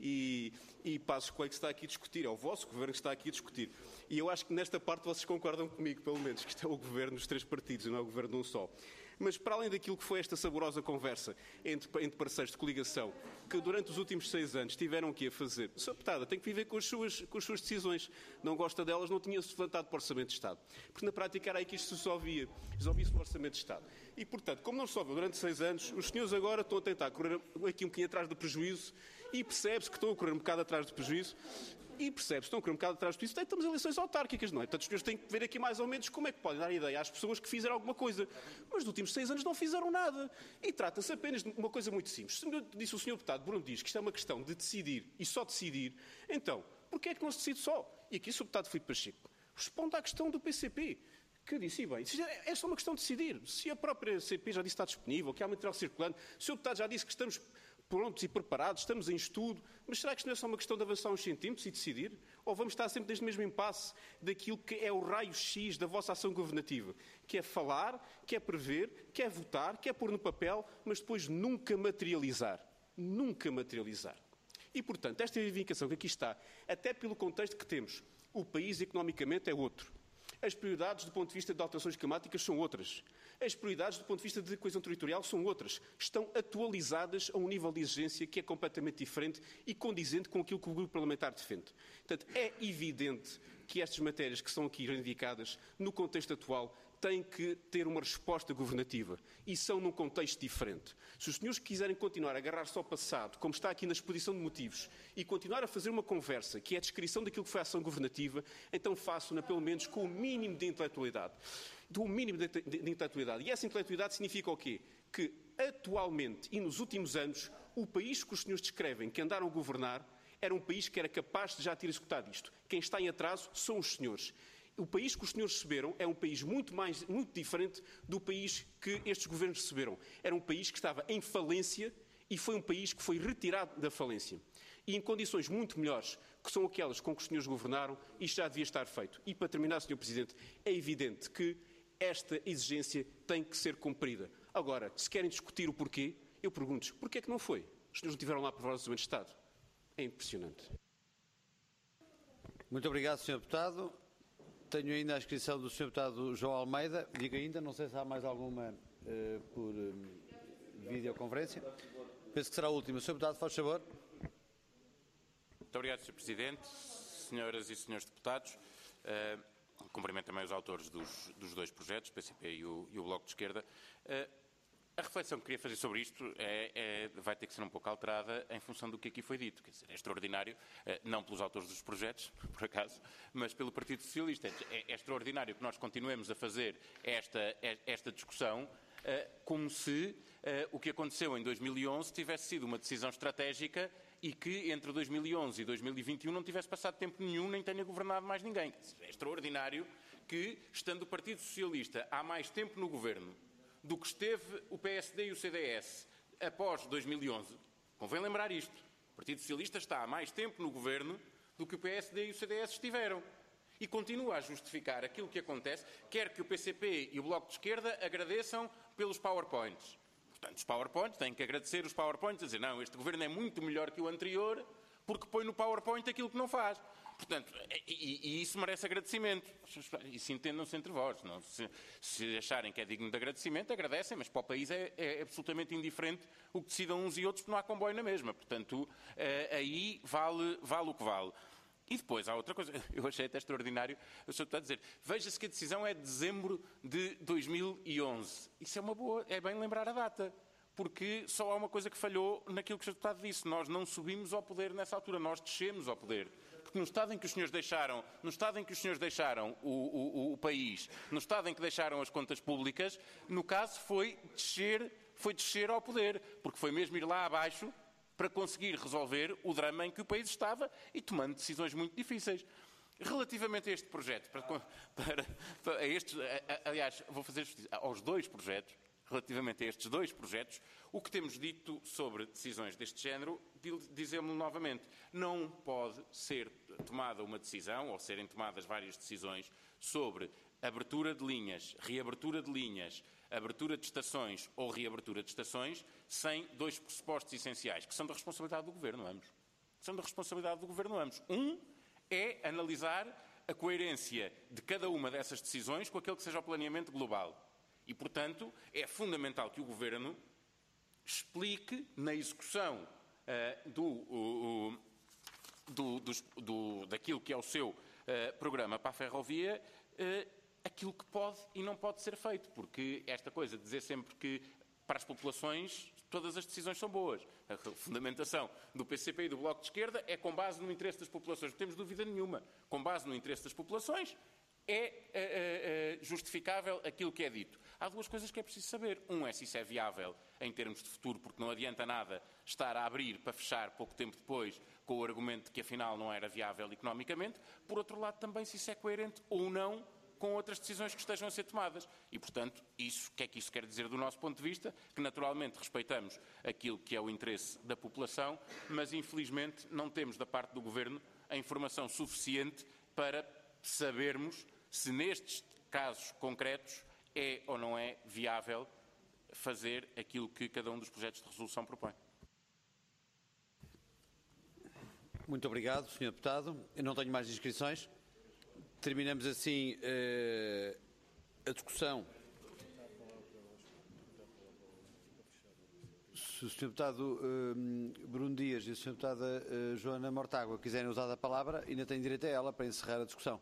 e Passos Coelho que está aqui a discutir, é o vosso governo que está aqui a discutir. E eu acho que nesta parte vocês concordam comigo, pelo menos, que isto é o governo dos três partidos, não é o governo de um só. Mas, para além daquilo que foi esta saborosa conversa entre parceiros de coligação, que durante os últimos 6 anos tiveram aqui a fazer, Sr. Deputada, tem que viver com as suas decisões. Não gosta delas, não tinha-se levantado para o Orçamento de Estado. Porque, na prática, era aí que isto se resolvia-se no Orçamento de Estado. E, portanto, como não se resolveu durante 6 anos, os senhores agora estão a tentar correr aqui um bocadinho atrás do prejuízo e percebe-se que estão a correr um bocado atrás do prejuízo. E percebe-se, estão a correr um bocado atrás disso, estamos em eleições autárquicas, não é? Portanto, os senhores têm que ver aqui mais ou menos como é que podem dar ideia às pessoas que fizeram alguma coisa. Mas nos últimos 6 anos não fizeram nada. E trata-se apenas de uma coisa muito simples. Se disse o Sr. Deputado Bruno Dias que isto é uma questão de decidir e só decidir, então, porquê é que não se decide só? E aqui o Sr. Deputado Filipe Pacheco responde à questão do PCP. Que disse, bem, é só uma questão de decidir. Se a própria CP já disse que está disponível, que há material circulante, o Sr. Deputado já disse que estamos prontos e preparados, estamos em estudo, mas será que isto não é só uma questão de avançar uns centímetros e decidir? Ou vamos estar sempre neste mesmo impasse daquilo que é o raio-x da vossa ação governativa? Que é falar, que é prever, que é votar, que é pôr no papel, mas depois nunca materializar. Nunca materializar. E, portanto, esta reivindicação que aqui está, até pelo contexto que temos, o país economicamente é outro. As prioridades do ponto de vista de alterações climáticas são outras. As prioridades do ponto de vista de coesão territorial são outras. Estão atualizadas a um nível de exigência que é completamente diferente e condizente com aquilo que o grupo parlamentar defende. Portanto, é evidente que estas matérias que são aqui reivindicadas no contexto atual têm que ter uma resposta governativa e são num contexto diferente. Se os senhores quiserem continuar a agarrar-se ao passado, como está aqui na exposição de motivos, e continuar a fazer uma conversa que é a descrição daquilo que foi a ação governativa, então façam-na pelo menos com o mínimo de intelectualidade. Do mínimo de intelectualidade. E essa intelectualidade significa o quê? Que atualmente e nos últimos anos, o país que os senhores descrevem que andaram a governar era um país que era capaz de já ter executado isto. Quem está em atraso são os senhores. O país que os senhores receberam é um país muito diferente do país que estes governos receberam. Era um país que estava em falência e foi um país que foi retirado da falência. E em condições muito melhores, que são aquelas com que os senhores governaram, isto já devia estar feito. E para terminar, Sr. Presidente, é evidente que esta exigência tem que ser cumprida. Agora, se querem discutir o porquê, Eu pergunto-lhes, porquê é que não foi? Os senhores não tiveram lá aprovar o Orçamento de Estado. É impressionante. Muito obrigado, Sr. Deputado. Tenho ainda a inscrição do Sr. Deputado João Almeida. Digo ainda, não sei se há mais alguma por videoconferência. Penso que será a última. Sr. Deputado, faz favor. Muito obrigado, Sr. Presidente. Senhoras e senhores deputados, cumprimento também os autores dos dois projetos, o PCP e o Bloco de Esquerda. A reflexão que queria fazer sobre isto vai ter que ser um pouco alterada em função do que aqui foi dito. Quer dizer, é extraordinário, não pelos autores dos projetos, por acaso, mas pelo Partido Socialista. É extraordinário que nós continuemos a fazer esta discussão como se o que aconteceu em 2011 tivesse sido uma decisão estratégica e que entre 2011 e 2021 não tivesse passado tempo nenhum nem tenha governado mais ninguém. É extraordinário que, estando o Partido Socialista há mais tempo no governo do que esteve o PSD e o CDS após 2011, convém lembrar isto. O Partido Socialista está há mais tempo no governo do que o PSD e o CDS estiveram. E continua a justificar aquilo que acontece, quer que o PCP e o Bloco de Esquerda agradeçam pelos PowerPoints. Portanto, os PowerPoints, têm que agradecer os PowerPoints, a dizer, não, este governo é muito melhor que o anterior, porque põe no PowerPoint aquilo que não faz. Portanto, e isso merece agradecimento. Isso entendam-se entre vós. Não? Se acharem que é digno de agradecimento, agradecem, mas para o país é absolutamente indiferente o que decidam uns e outros, porque não há comboio na mesma. Portanto, aí vale o que vale. E depois, há outra coisa, eu achei até extraordinário, o senhor está a dizer, veja-se que a decisão é de dezembro de 2011. Isso é uma boa, é bem lembrar a data. Porque só há uma coisa que falhou naquilo que o Sr. Deputado disse. Nós não subimos ao poder nessa altura, nós descemos ao poder. Porque no estado em que os senhores deixaram, o país, no estado em que deixaram as contas públicas, no caso foi descer ao poder. Porque foi mesmo ir lá abaixo para conseguir resolver o drama em que o país estava e tomando decisões muito difíceis. Relativamente a este projeto, aliás, vou fazer justiça aos dois projetos, relativamente a estes dois projetos, o que temos dito sobre decisões deste género, dizemos novamente, não pode ser tomada uma decisão, ou serem tomadas várias decisões, sobre abertura de linhas, reabertura de linhas, abertura de estações ou reabertura de estações, sem dois pressupostos essenciais, que são da responsabilidade do Governo, ambos. São da responsabilidade do Governo, ambos. Um é analisar a coerência de cada uma dessas decisões com aquele que seja o planeamento global. E, portanto, é fundamental que o Governo explique na execução daquilo que é o seu programa para a ferrovia aquilo que pode e não pode ser feito. Porque esta coisa de dizer sempre que para as populações todas as decisões são boas. A fundamentação do PCP e do Bloco de Esquerda é com base no interesse das populações. Não temos dúvida nenhuma. Com base no interesse das populações é justificável aquilo que é dito. Há duas coisas que é preciso saber. Um é se isso é viável em termos de futuro, porque não adianta nada estar a abrir para fechar pouco tempo depois com o argumento de que afinal não era viável economicamente. Por outro lado, também se isso é coerente ou não com outras decisões que estejam a ser tomadas. E, portanto, o que é que isso quer dizer do nosso ponto de vista? Que naturalmente respeitamos aquilo que é o interesse da população, mas infelizmente não temos da parte do Governo a informação suficiente para sabermos se nestes casos concretos é ou não é viável fazer aquilo que cada um dos projetos de resolução propõe. Muito obrigado, Sr. Deputado. Eu não tenho mais inscrições. Terminamos assim a discussão. Se o Sr. Deputado Bruno Dias e a Sra. Deputada Joana Mortágua quiserem usar a palavra, ainda têm direito a ela para encerrar a discussão.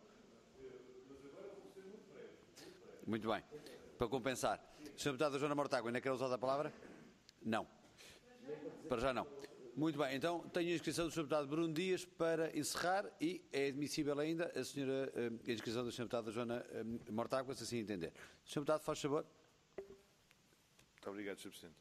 Muito bem. Para compensar. Sra. Deputada Joana Mortágua, ainda quer usar a palavra? Não. Para já não. Muito bem. Então, tenho a inscrição do Sr. Deputado Bruno Dias para encerrar e é admissível ainda a inscrição da Sra. Deputada Joana Mortágua, se assim entender. Sr. Deputado, faz favor. Muito obrigado, Sr. Presidente.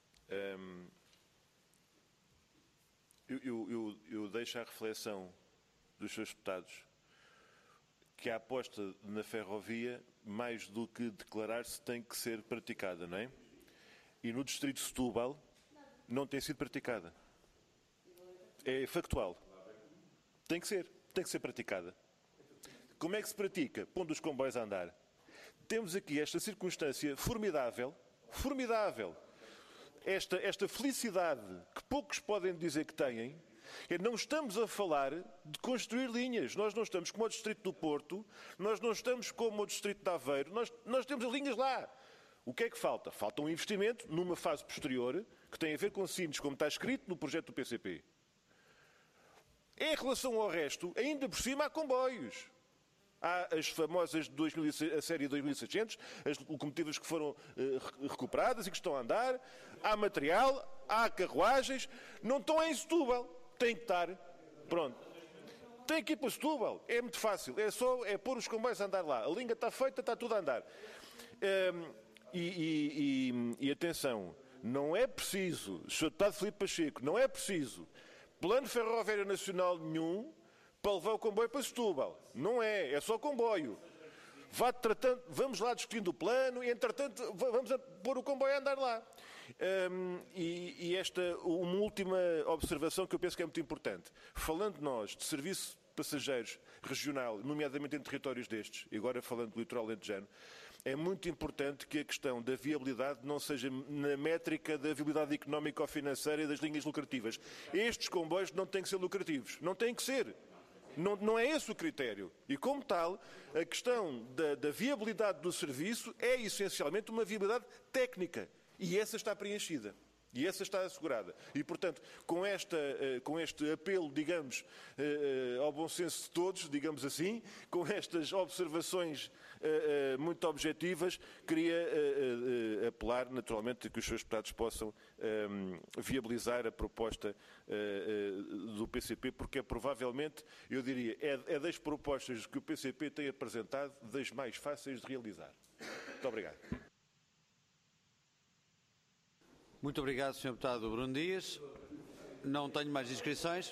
Eu deixo à reflexão dos seus deputados que a aposta na ferrovia, mais do que declarar-se, tem que ser praticada, não é? E no distrito de Setúbal não tem sido praticada. É factual. Tem que ser praticada. Como é que se pratica? Pondo os comboios a andar. Temos aqui esta circunstância formidável, esta felicidade que poucos podem dizer que têm. Não estamos a falar de construir linhas. Nós não estamos como o Distrito do Porto, nós não estamos como o Distrito de Aveiro, nós temos as linhas lá. O que é que falta? Falta um investimento numa fase posterior que tem a ver com Sines, como está escrito no projeto do PCP. Em relação ao resto, ainda por cima há comboios. Há as famosas a série 2600, as locomotivas que foram recuperadas e que estão a andar, há material, há carruagens, não estão em Setúbal. Tem que estar. Pronto. Tem que ir para Setúbal. É muito fácil. É pôr os comboios a andar lá. A linha está feita, está tudo a andar. E atenção, não é preciso, Sr. Deputado Filipe Pacheco, não é preciso plano ferroviário nacional nenhum para levar o comboio para Setúbal. Não é só comboio. Vamos lá discutindo o plano e, entretanto, vamos pôr o comboio a andar lá. Uma última observação que eu penso que é muito importante. Falando nós de serviço de passageiros regional, nomeadamente em territórios destes, e agora falando do litoral alentejano, é muito importante que a questão da viabilidade não seja na métrica da viabilidade económica ou financeira e das linhas lucrativas. Estes comboios não têm que ser lucrativos. Não têm que ser. Não é esse o critério. E, como tal, a questão da viabilidade do serviço é essencialmente uma viabilidade técnica. E essa está preenchida. E essa está assegurada. E, portanto, com este apelo, digamos, ao bom senso de todos, digamos assim, com estas observações muito objetivas, queria apelar, naturalmente, a que os seus deputados possam viabilizar a proposta do PCP, porque é provavelmente, eu diria, é das propostas que o PCP tem apresentado das mais fáceis de realizar. Muito obrigado. Muito obrigado, Sr. Deputado Bruno Dias. Não tenho mais inscrições.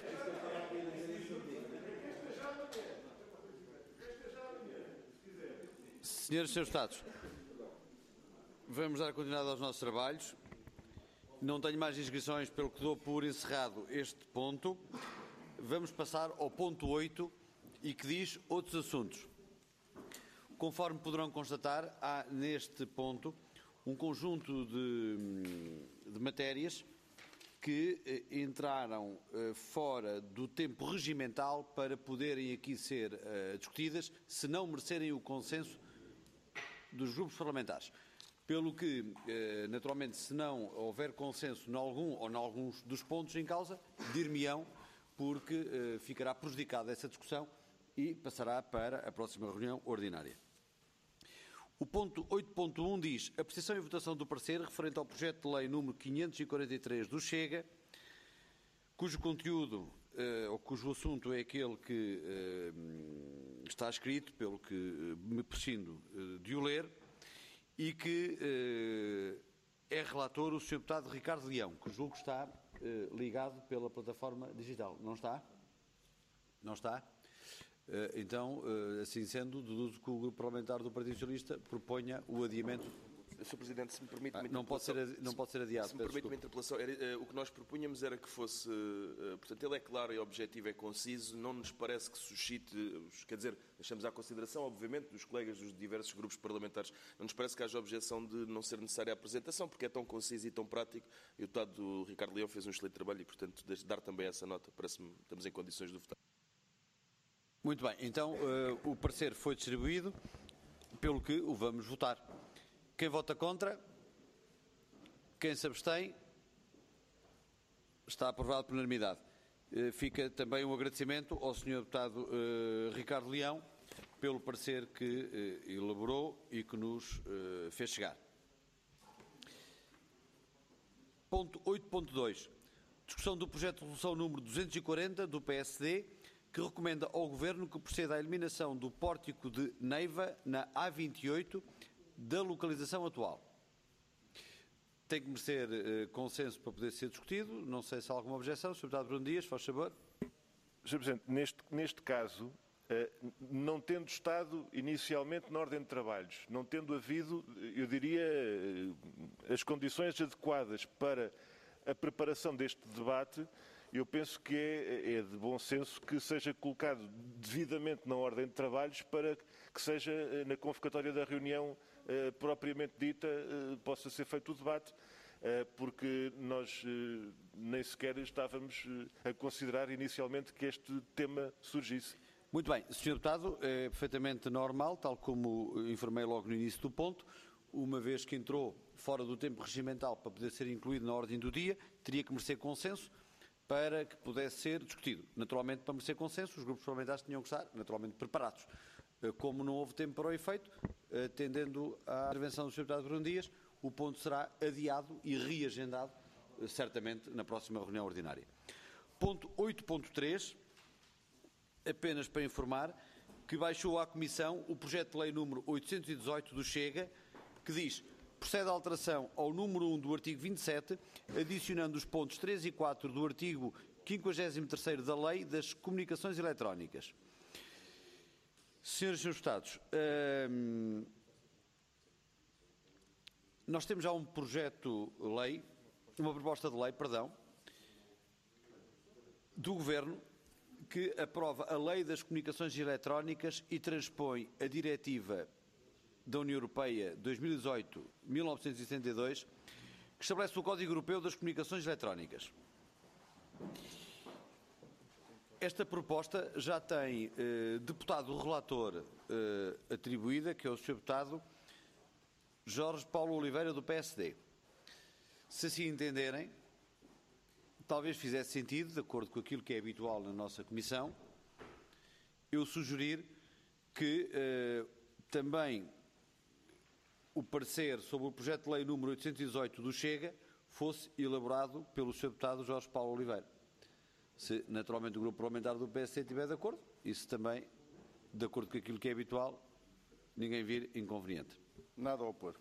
Senhoras e Srs. Deputados, vamos dar continuidade aos nossos trabalhos. Não tenho mais inscrições, pelo que dou por encerrado este ponto. Vamos passar ao ponto 8 e que diz outros assuntos. Conforme poderão constatar, há neste ponto um conjunto de matérias que entraram fora do tempo regimental para poderem aqui ser discutidas, se não merecerem o consenso dos grupos parlamentares. Pelo que, naturalmente, se não houver consenso em algum ou em alguns dos pontos em causa, dir-me-ão, porque ficará prejudicada essa discussão e passará para a próxima reunião ordinária. O ponto 8.1 diz: apreciação e votação do parecer referente ao projeto de lei número 543 do Chega, cujo conteúdo, ou cujo assunto é aquele que está escrito, pelo que me prescindo de o ler, e que é relator o Sr. Deputado Ricardo Leão, que julgo que está ligado pela plataforma digital. Não está? Não está? Então, assim sendo, deduzo que o Grupo Parlamentar do Partido Socialista proponha o adiamento. Sr. Presidente, se me permite uma não pode ser adiado. Se me permite uma interpelação, o que nós propunhamos era que fosse, portanto, ele é claro e objetivo, é conciso, não nos parece que suscite, quer dizer, deixamos à consideração, obviamente, dos colegas dos diversos grupos parlamentares, não nos parece que haja objeção de não ser necessária a apresentação, porque é tão conciso e tão prático, e o deputado Ricardo Leão fez um excelente trabalho e, portanto, dar também essa nota, parece-me que estamos em condições de votar. Muito bem, então o parecer foi distribuído, pelo que o vamos votar. Quem vota contra? Quem se abstém? Está aprovado por unanimidade. Fica também um agradecimento ao Sr. Deputado Ricardo Leão pelo parecer que elaborou e que nos fez chegar. Ponto 8.2. Discussão do projeto de resolução número 240 do PSD, que recomenda ao Governo que proceda à eliminação do pórtico de Neiva na A28 da localização atual. Tem que merecer consenso para poder ser discutido. Não sei se há alguma objeção. Sr. Deputado Bruno Dias, faz favor. Sr. Presidente, neste caso, não tendo estado inicialmente na ordem de trabalhos, não tendo havido, eu diria, as condições adequadas para a preparação deste debate, eu penso que é de bom senso que seja colocado devidamente na ordem de trabalhos para que seja na convocatória da reunião propriamente dita possa ser feito o debate. porque nós nem sequer estávamos a considerar inicialmente que este tema surgisse. Muito bem, Sr. Deputado, é perfeitamente normal, tal como informei logo no início do ponto, uma vez que entrou fora do tempo regimental para poder ser incluído na ordem do dia, teria que merecer consenso para que pudesse ser discutido. Naturalmente, para merecer consenso, os grupos parlamentares tinham que estar, naturalmente, preparados. Como não houve tempo para o efeito, atendendo à intervenção do Sr. Deputado Bruno Dias, o ponto será adiado e reagendado, certamente, na próxima reunião ordinária. Ponto 8.3, apenas para informar que baixou à Comissão o projeto de lei número 818 do Chega, que diz: procede a alteração ao número 1 do artigo 27, adicionando os pontos 3 e 4 do artigo 53º da Lei das Comunicações Eletrónicas. Senhoras e senhores deputados, nós temos já uma proposta de lei, do Governo, que aprova a Lei das Comunicações Eletrónicas e transpõe a Diretiva da União Europeia 2018-1972, que estabelece o Código Europeu das Comunicações Eletrónicas. Esta proposta já tem deputado relator atribuída, que é o Sr. Deputado Jorge Paulo Oliveira, do PSD. Se assim entenderem, talvez fizesse sentido, de acordo com aquilo que é habitual na nossa Comissão, eu sugerir que também o parecer sobre o projeto de lei número 818 do Chega fosse elaborado pelo Sr. Deputado Jorge Paulo Oliveira. Se naturalmente o grupo parlamentar do PSD estiver de acordo, isso também, de acordo com aquilo que é habitual, ninguém vir inconveniente. Nada a opor.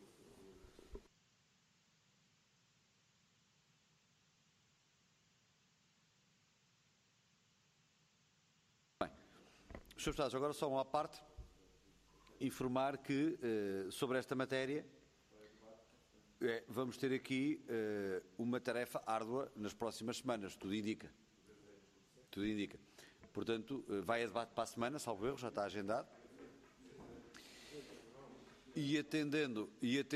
Bem, Sr. Deputados, agora só uma à parte, informar que sobre esta matéria vamos ter aqui uma tarefa árdua nas próximas semanas, tudo indica. Tudo indica. Portanto, vai a debate para a semana, salvo erro, já está agendado. E atendendo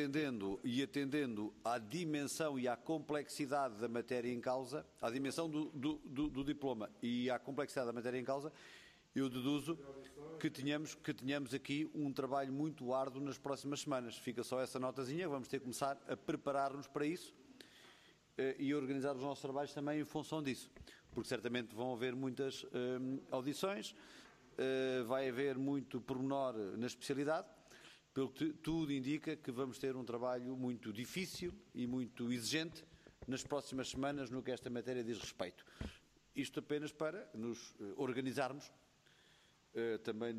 à dimensão e à complexidade da matéria em causa, à dimensão do diploma e à complexidade da matéria em causa, eu deduzo que tenhamos aqui um trabalho muito árduo nas próximas semanas. Fica só essa notazinha, vamos ter que começar a preparar-nos para isso e a organizar os nossos trabalhos também em função disso, porque certamente vão haver muitas audições, vai haver muito pormenor na especialidade, pelo que tudo indica que vamos ter um trabalho muito difícil e muito exigente nas próximas semanas no que esta matéria diz respeito. Isto apenas para nos organizarmos também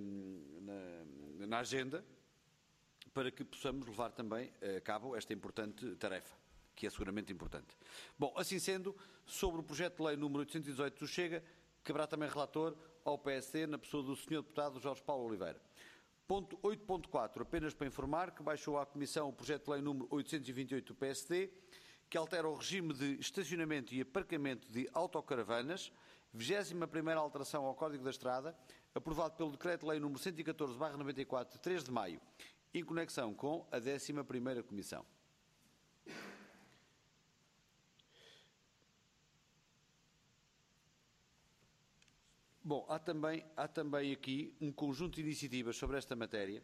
na agenda, para que possamos levar também a cabo esta importante tarefa, que é seguramente importante. Bom, assim sendo, sobre o projeto de lei número 818 do Chega, caberá também relator ao PSD, na pessoa do Sr. Deputado Jorge Paulo Oliveira. Ponto 8.4, apenas para informar que baixou à Comissão o projeto de lei número 828 do PSD, que altera o regime de estacionamento e aparcamento de autocaravanas, 21ª alteração ao Código da Estrada, aprovado pelo Decreto-Lei número 114/94, de 3 de maio, em conexão com a 11ª Comissão. Bom, há também aqui um conjunto de iniciativas sobre esta matéria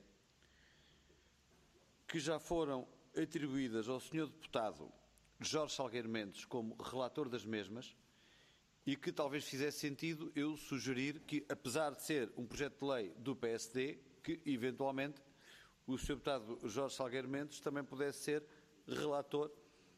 que já foram atribuídas ao Sr. Deputado Jorge Salgueiro Mendes como relator das mesmas e que talvez fizesse sentido eu sugerir que, apesar de ser um projeto de lei do PSD, que eventualmente o Sr. Deputado Jorge Salgueiro Mendes também pudesse ser relator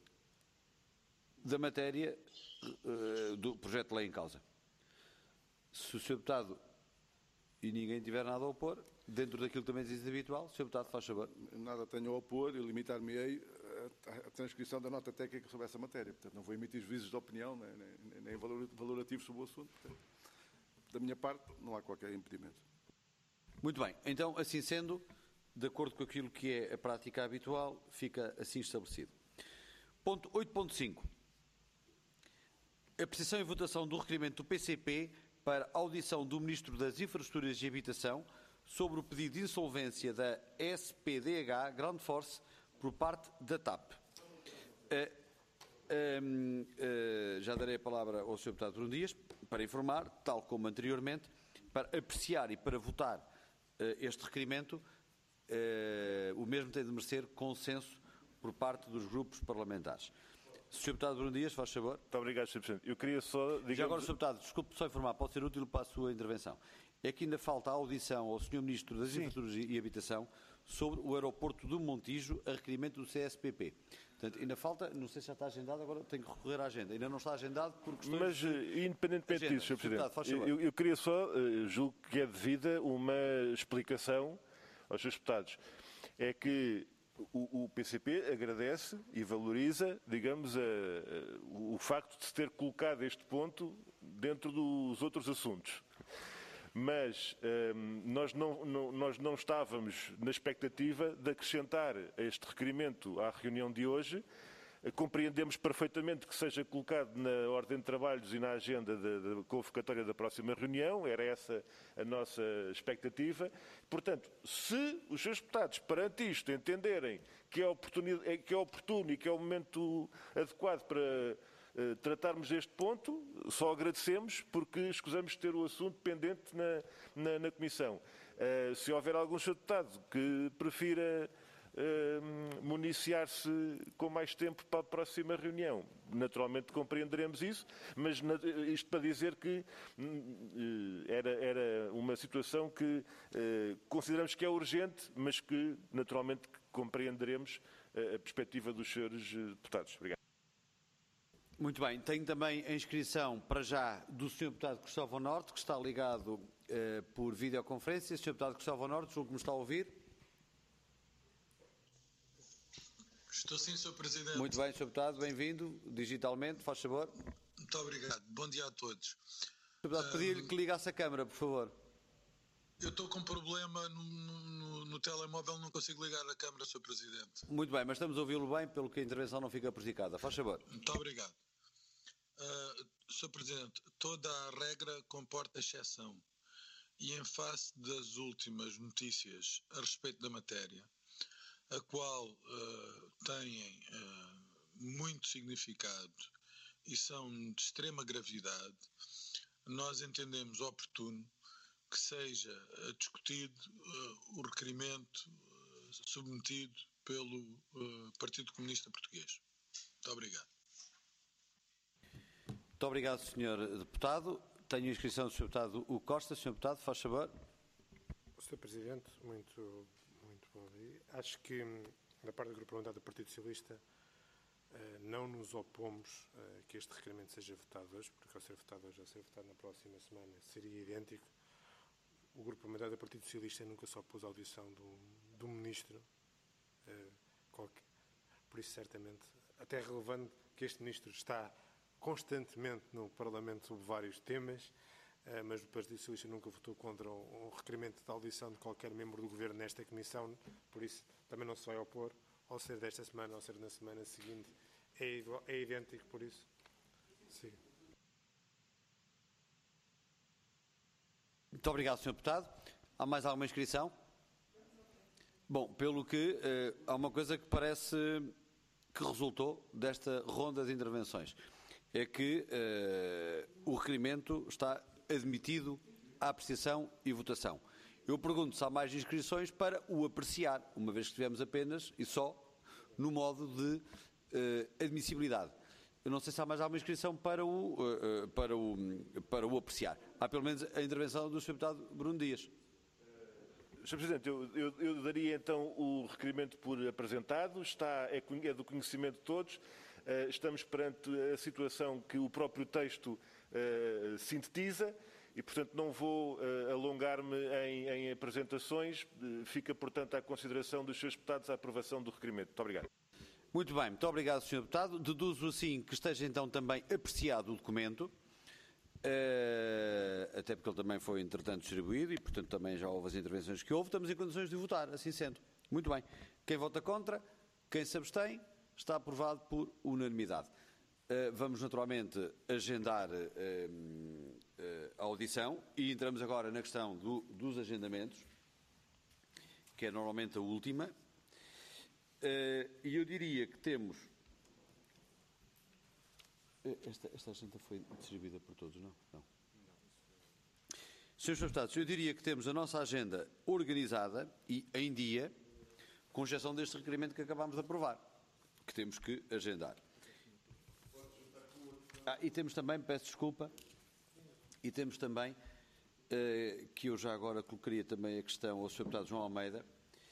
da matéria do projeto de lei em causa. Se o Sr. Deputado e ninguém tiver nada a opor, dentro daquilo que também diz habitual, o Sr. Deputado faz favor. Nada tenho a opor e limitar-me-ei à transcrição da nota técnica sobre essa matéria. Portanto, não vou emitir juízos de opinião nem valorativos sobre o assunto. Portanto, da minha parte, não há qualquer impedimento. Muito bem. Então, assim sendo, de acordo com aquilo que é a prática habitual, fica assim estabelecido. Ponto 8.5. Apreciação e votação do requerimento do PCP para audição do Ministro das Infraestruturas e Habitação sobre o pedido de insolvência da SPDH Ground Force por parte da TAP. Já darei a palavra ao Sr. Deputado Bruno Dias para informar, tal como anteriormente, para apreciar e para votar este requerimento. O mesmo tem de merecer consenso por parte dos grupos parlamentares. Sr. Deputado Bruno Dias, faz favor. Muito obrigado, Sr. Presidente. Eu queria só... Já agora, Sr. Deputado, desculpe só informar, pode ser útil para a sua intervenção. É que ainda falta a audição ao Sr. Ministro das Infraestruturas e Habitação sobre o aeroporto do Montijo a requerimento do CSPP. Portanto, ainda falta, não sei se já está agendado, agora tenho que recorrer à agenda. Ainda não está agendado por questões... Mas, independentemente disso, Sr. Presidente, eu queria só, julgo que é devida uma explicação aos seus deputados. É que o PCP agradece e valoriza, digamos, o facto de se ter colocado este ponto dentro dos outros assuntos. Mas nós não estávamos na expectativa de acrescentar este requerimento à reunião de hoje. Compreendemos perfeitamente que seja colocado na ordem de trabalhos e na agenda da convocatória da próxima reunião, era essa a nossa expectativa. Portanto, se os seus deputados, perante isto, entenderem que é oportuno e que é o momento adequado para tratarmos deste ponto, só agradecemos, porque escusamos de ter o assunto pendente na Comissão. Se houver algum deputado que prefira municiar-se com mais tempo para a próxima reunião, naturalmente compreenderemos isso, mas isto para dizer que era uma situação que consideramos que é urgente, mas que naturalmente compreenderemos a perspectiva dos senhores deputados. Obrigado. Muito bem, tenho também a inscrição para já do Sr. Deputado Cristóvão Norte, que está ligado por videoconferência. Sr. Deputado Cristóvão Norte, julgo que me está a ouvir. Estou sim, Sr. Presidente. Muito bem, Sr. Deputado, bem-vindo, digitalmente, faz favor. Muito obrigado, bom dia a todos. Sr. Deputado, pedia-lhe que ligasse a câmara, por favor. Eu estou com um problema no telemóvel, não consigo ligar a câmara, Sr. Presidente. Muito bem, mas estamos a ouvi-lo bem, pelo que a intervenção não fica prejudicada. Faz favor. Muito obrigado. Sr. Presidente, toda a regra comporta exceção. E em face das últimas notícias a respeito da matéria, a qual têm muito significado e são de extrema gravidade, nós entendemos oportuno que seja discutido o requerimento submetido pelo Partido Comunista Português. Muito obrigado. Muito obrigado, Sr. Deputado. Tenho a inscrição do Sr. Deputado Hugo Costa. Sr. Deputado, faz favor. Sr. Presidente, muito bom dia. Acho que, da parte do Grupo Parlamentar do Partido Socialista, não nos opomos que este requerimento seja votado hoje, porque ao ser votado hoje, ao ser votado na próxima semana, seria idêntico. O Grupo Parlamentar do Partido Socialista nunca se opôs à audição do Ministro. Por isso, certamente, até relevando que este Ministro está constantemente no Parlamento sobre vários temas, mas o Partido Socialista nunca votou contra um requerimento de audição de qualquer membro do Governo nesta Comissão, por isso também não se vai opor, ao ser desta semana, ao ser na semana seguinte, é idêntico, por isso, sim. Muito obrigado, Sr. Deputado. Há mais alguma inscrição? Bom, pelo que há uma coisa que parece que resultou desta ronda de intervenções. É que o requerimento está admitido à apreciação e votação. Eu pergunto se há mais inscrições para o apreciar, uma vez que tivemos apenas e só no modo de admissibilidade. Eu não sei se há mais alguma inscrição para o apreciar. Há pelo menos a intervenção do Sr. Deputado Bruno Dias. Sr. Presidente, eu daria então o requerimento por apresentado, é do conhecimento de todos. Estamos perante a situação que o próprio texto sintetiza e, portanto, não vou alongar-me em apresentações. Fica, portanto, à consideração dos senhores deputados a aprovação do requerimento. Muito obrigado. Muito bem, muito obrigado, Sr. Deputado. Deduzo assim que esteja então também apreciado o documento, até porque ele também foi, entretanto, distribuído e, portanto, também já houve as intervenções que houve. Estamos em condições de votar, assim sendo. Muito bem. Quem vota contra, quem se abstém, está aprovado por unanimidade. Vamos naturalmente agendar a audição e entramos agora na questão dos agendamentos, que é normalmente a última. E eu diria que temos Esta agenda foi distribuída por todos, não? Não. Senhores deputados, eu diria que temos a nossa agenda organizada e em dia, com exceção deste requerimento que acabámos de aprovar, que temos que agendar. E temos também, peço desculpa, e temos também, que eu já agora colocaria também a questão ao Sr. Deputado João Almeida,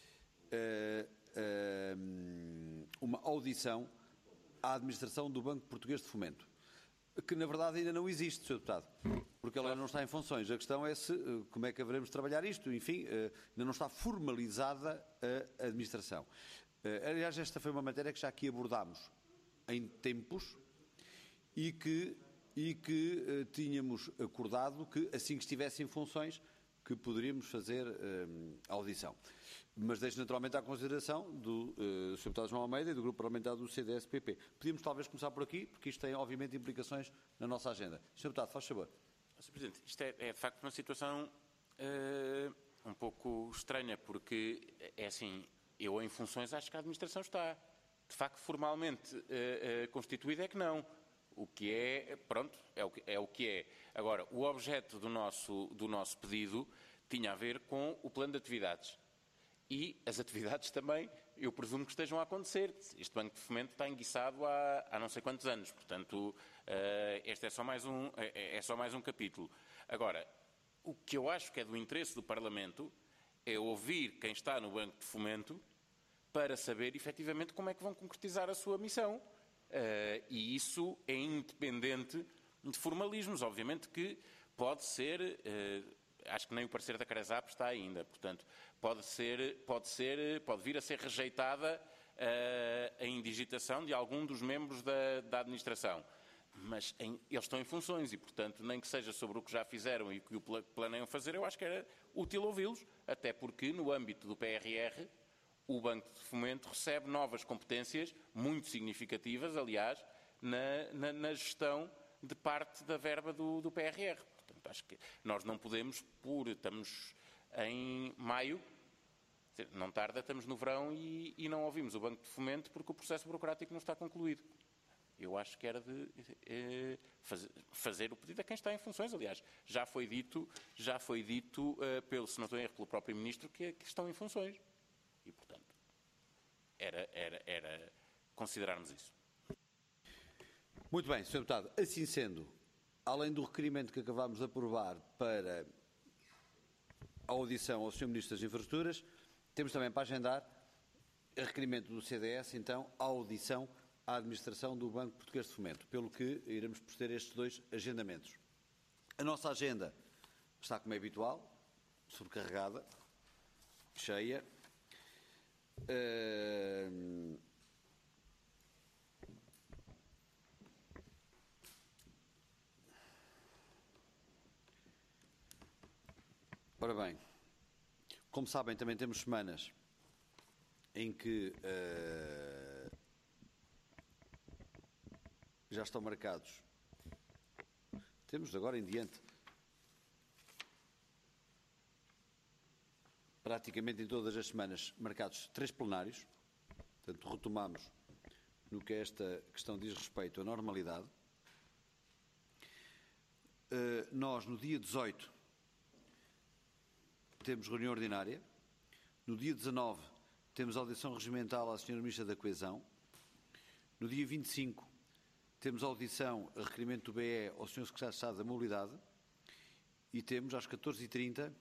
uma audição à administração do Banco Português de Fomento, que na verdade ainda não existe, Sr. Deputado, porque ela não está em funções. A questão é como é que haveremos de trabalhar isto. Enfim, ainda não está formalizada a administração. Aliás, esta foi uma matéria que já aqui abordámos em tempos e que tínhamos acordado que, assim que estivesse em funções, que poderíamos fazer a audição. Mas deixo naturalmente à consideração do Sr. Deputado João Almeida e do Grupo Parlamentar do CDS-PP. Podíamos talvez começar por aqui, porque isto tem obviamente implicações na nossa agenda. Sr. Deputado, faz favor. Sr. Presidente, isto é de facto uma situação um pouco estranha, porque é assim, eu em funções acho que a administração está. De facto, formalmente constituída é que não. O que é, pronto, é o que é. Agora, o objeto do nosso pedido tinha a ver com o plano de atividades. E as atividades também, eu presumo que estejam a acontecer. Este Banco de Fomento está enguiçado há não sei quantos anos. Portanto, este é só mais um capítulo. Agora, o que eu acho que é do interesse do Parlamento é ouvir quem está no Banco de Fomento para saber, efetivamente, como é que vão concretizar a sua missão. E isso é independente de formalismos. Obviamente que pode ser... acho que nem o parecer da Caresap está ainda, portanto, pode vir a ser rejeitada a indigitação de algum dos membros da administração. Mas eles estão em funções e, portanto, nem que seja sobre o que já fizeram e o que planeiam fazer, eu acho que era útil ouvi-los, até porque, no âmbito do PRR, o Banco de Fomento recebe novas competências, muito significativas, aliás, na gestão de parte da verba do PRR. Acho que nós não podemos, estamos em maio, não tarda, estamos no verão e não ouvimos o Banco de Fomento porque o processo burocrático não está concluído. Eu acho que era de fazer o pedido a quem está em funções. Aliás, já foi dito se não estou em erro, pelo próprio Ministro, que estão em funções. E, portanto, era considerarmos isso. Muito bem, Sr. Deputado. Assim sendo, além do requerimento que acabámos de aprovar para a audição ao Sr. Ministro das Infraestruturas, temos também para agendar o requerimento do CDS, então, a audição à administração do Banco Português de Fomento, pelo que iremos proceder a estes dois agendamentos. A nossa agenda está, como é habitual, sobrecarregada, cheia. Ora bem, como sabem, também temos semanas em que já estão marcados, temos de agora em diante, praticamente em todas as semanas, marcados 3 plenários. Portanto, retomamos no que esta questão diz respeito à normalidade. Nós, no dia 18, temos reunião ordinária. No dia 19, temos audição regimental à Sra. Ministra da Coesão. No dia 25, temos audição a requerimento do BE ao Sr. Secretário de Estado da Mobilidade. E temos, às 14h30,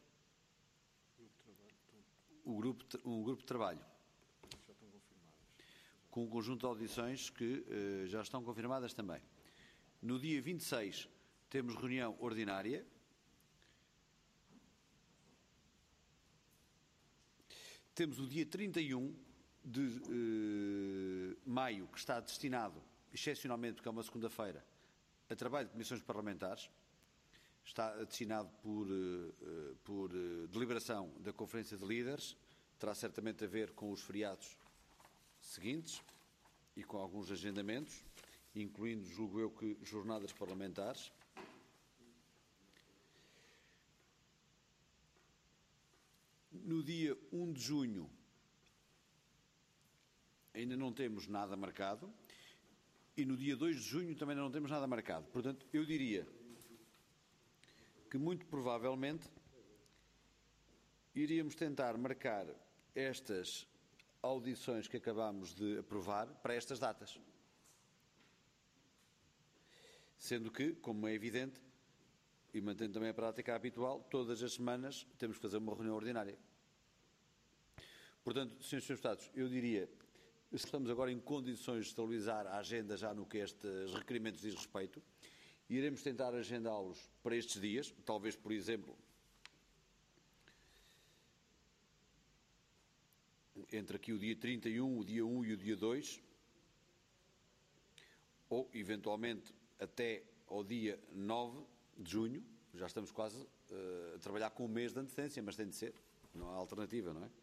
um grupo de trabalho, com um conjunto de audições que já estão confirmadas também. No dia 26, temos reunião ordinária. Temos o dia 31 de maio, que está destinado, excepcionalmente, porque é uma segunda-feira, a trabalho de comissões parlamentares. Está destinado por deliberação da Conferência de Líderes. Terá certamente a ver com os feriados seguintes e com alguns agendamentos, incluindo, julgo eu, que jornadas parlamentares. No dia 1 de junho ainda não temos nada marcado e no dia 2 de junho também não temos nada marcado. Portanto, eu diria que muito provavelmente iríamos tentar marcar estas audições que acabámos de aprovar para estas datas. Sendo que, como é evidente, e mantendo também a prática habitual, todas as semanas temos que fazer uma reunião ordinária. Portanto, Srs. Deputados, eu diria, estamos agora em condições de estabilizar a agenda já no que estes requerimentos diz respeito, e iremos tentar agendá-los para estes dias, talvez, por exemplo, entre aqui o dia 31, o dia 1 e o dia 2, ou, eventualmente, até ao dia 9 de junho, já estamos quase a trabalhar com um mês de antecedência, mas tem de ser, não há alternativa, não é?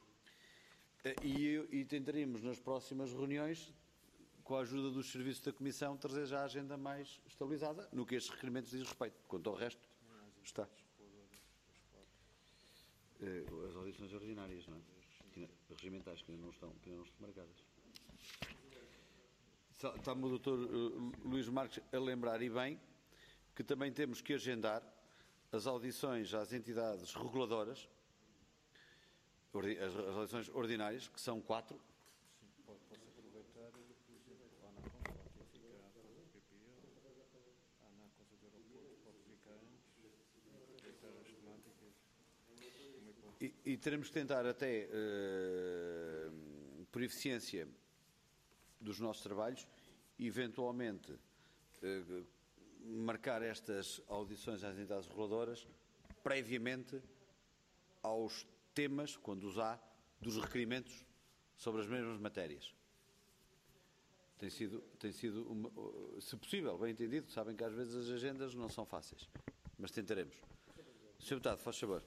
E tentaremos nas próximas reuniões, com a ajuda dos serviços da Comissão, trazer já a agenda mais estabilizada, no que estes requerimentos diz respeito. Quanto ao resto, está. As audições ordinárias, não é? Regimentais, que ainda não estão marcadas. Está-me o Dr. Luís Marques a lembrar, e bem, que também temos que agendar as audições às entidades reguladoras, as audições ordinárias, que são 4. Posso aproveitar, por exemplo, a ANACOM pode ficar para o PPO, a ANACOM do aeroporto pode ficar antes, aproveitar as temáticas. E teremos que tentar até, por eficiência dos nossos trabalhos, eventualmente marcar estas audições às entidades reguladoras previamente aos temas, quando os há, dos requerimentos sobre as mesmas matérias. Tem sido se possível, bem entendido, sabem que às vezes as agendas não são fáceis, mas tentaremos. Sr. Deputado, faz favor.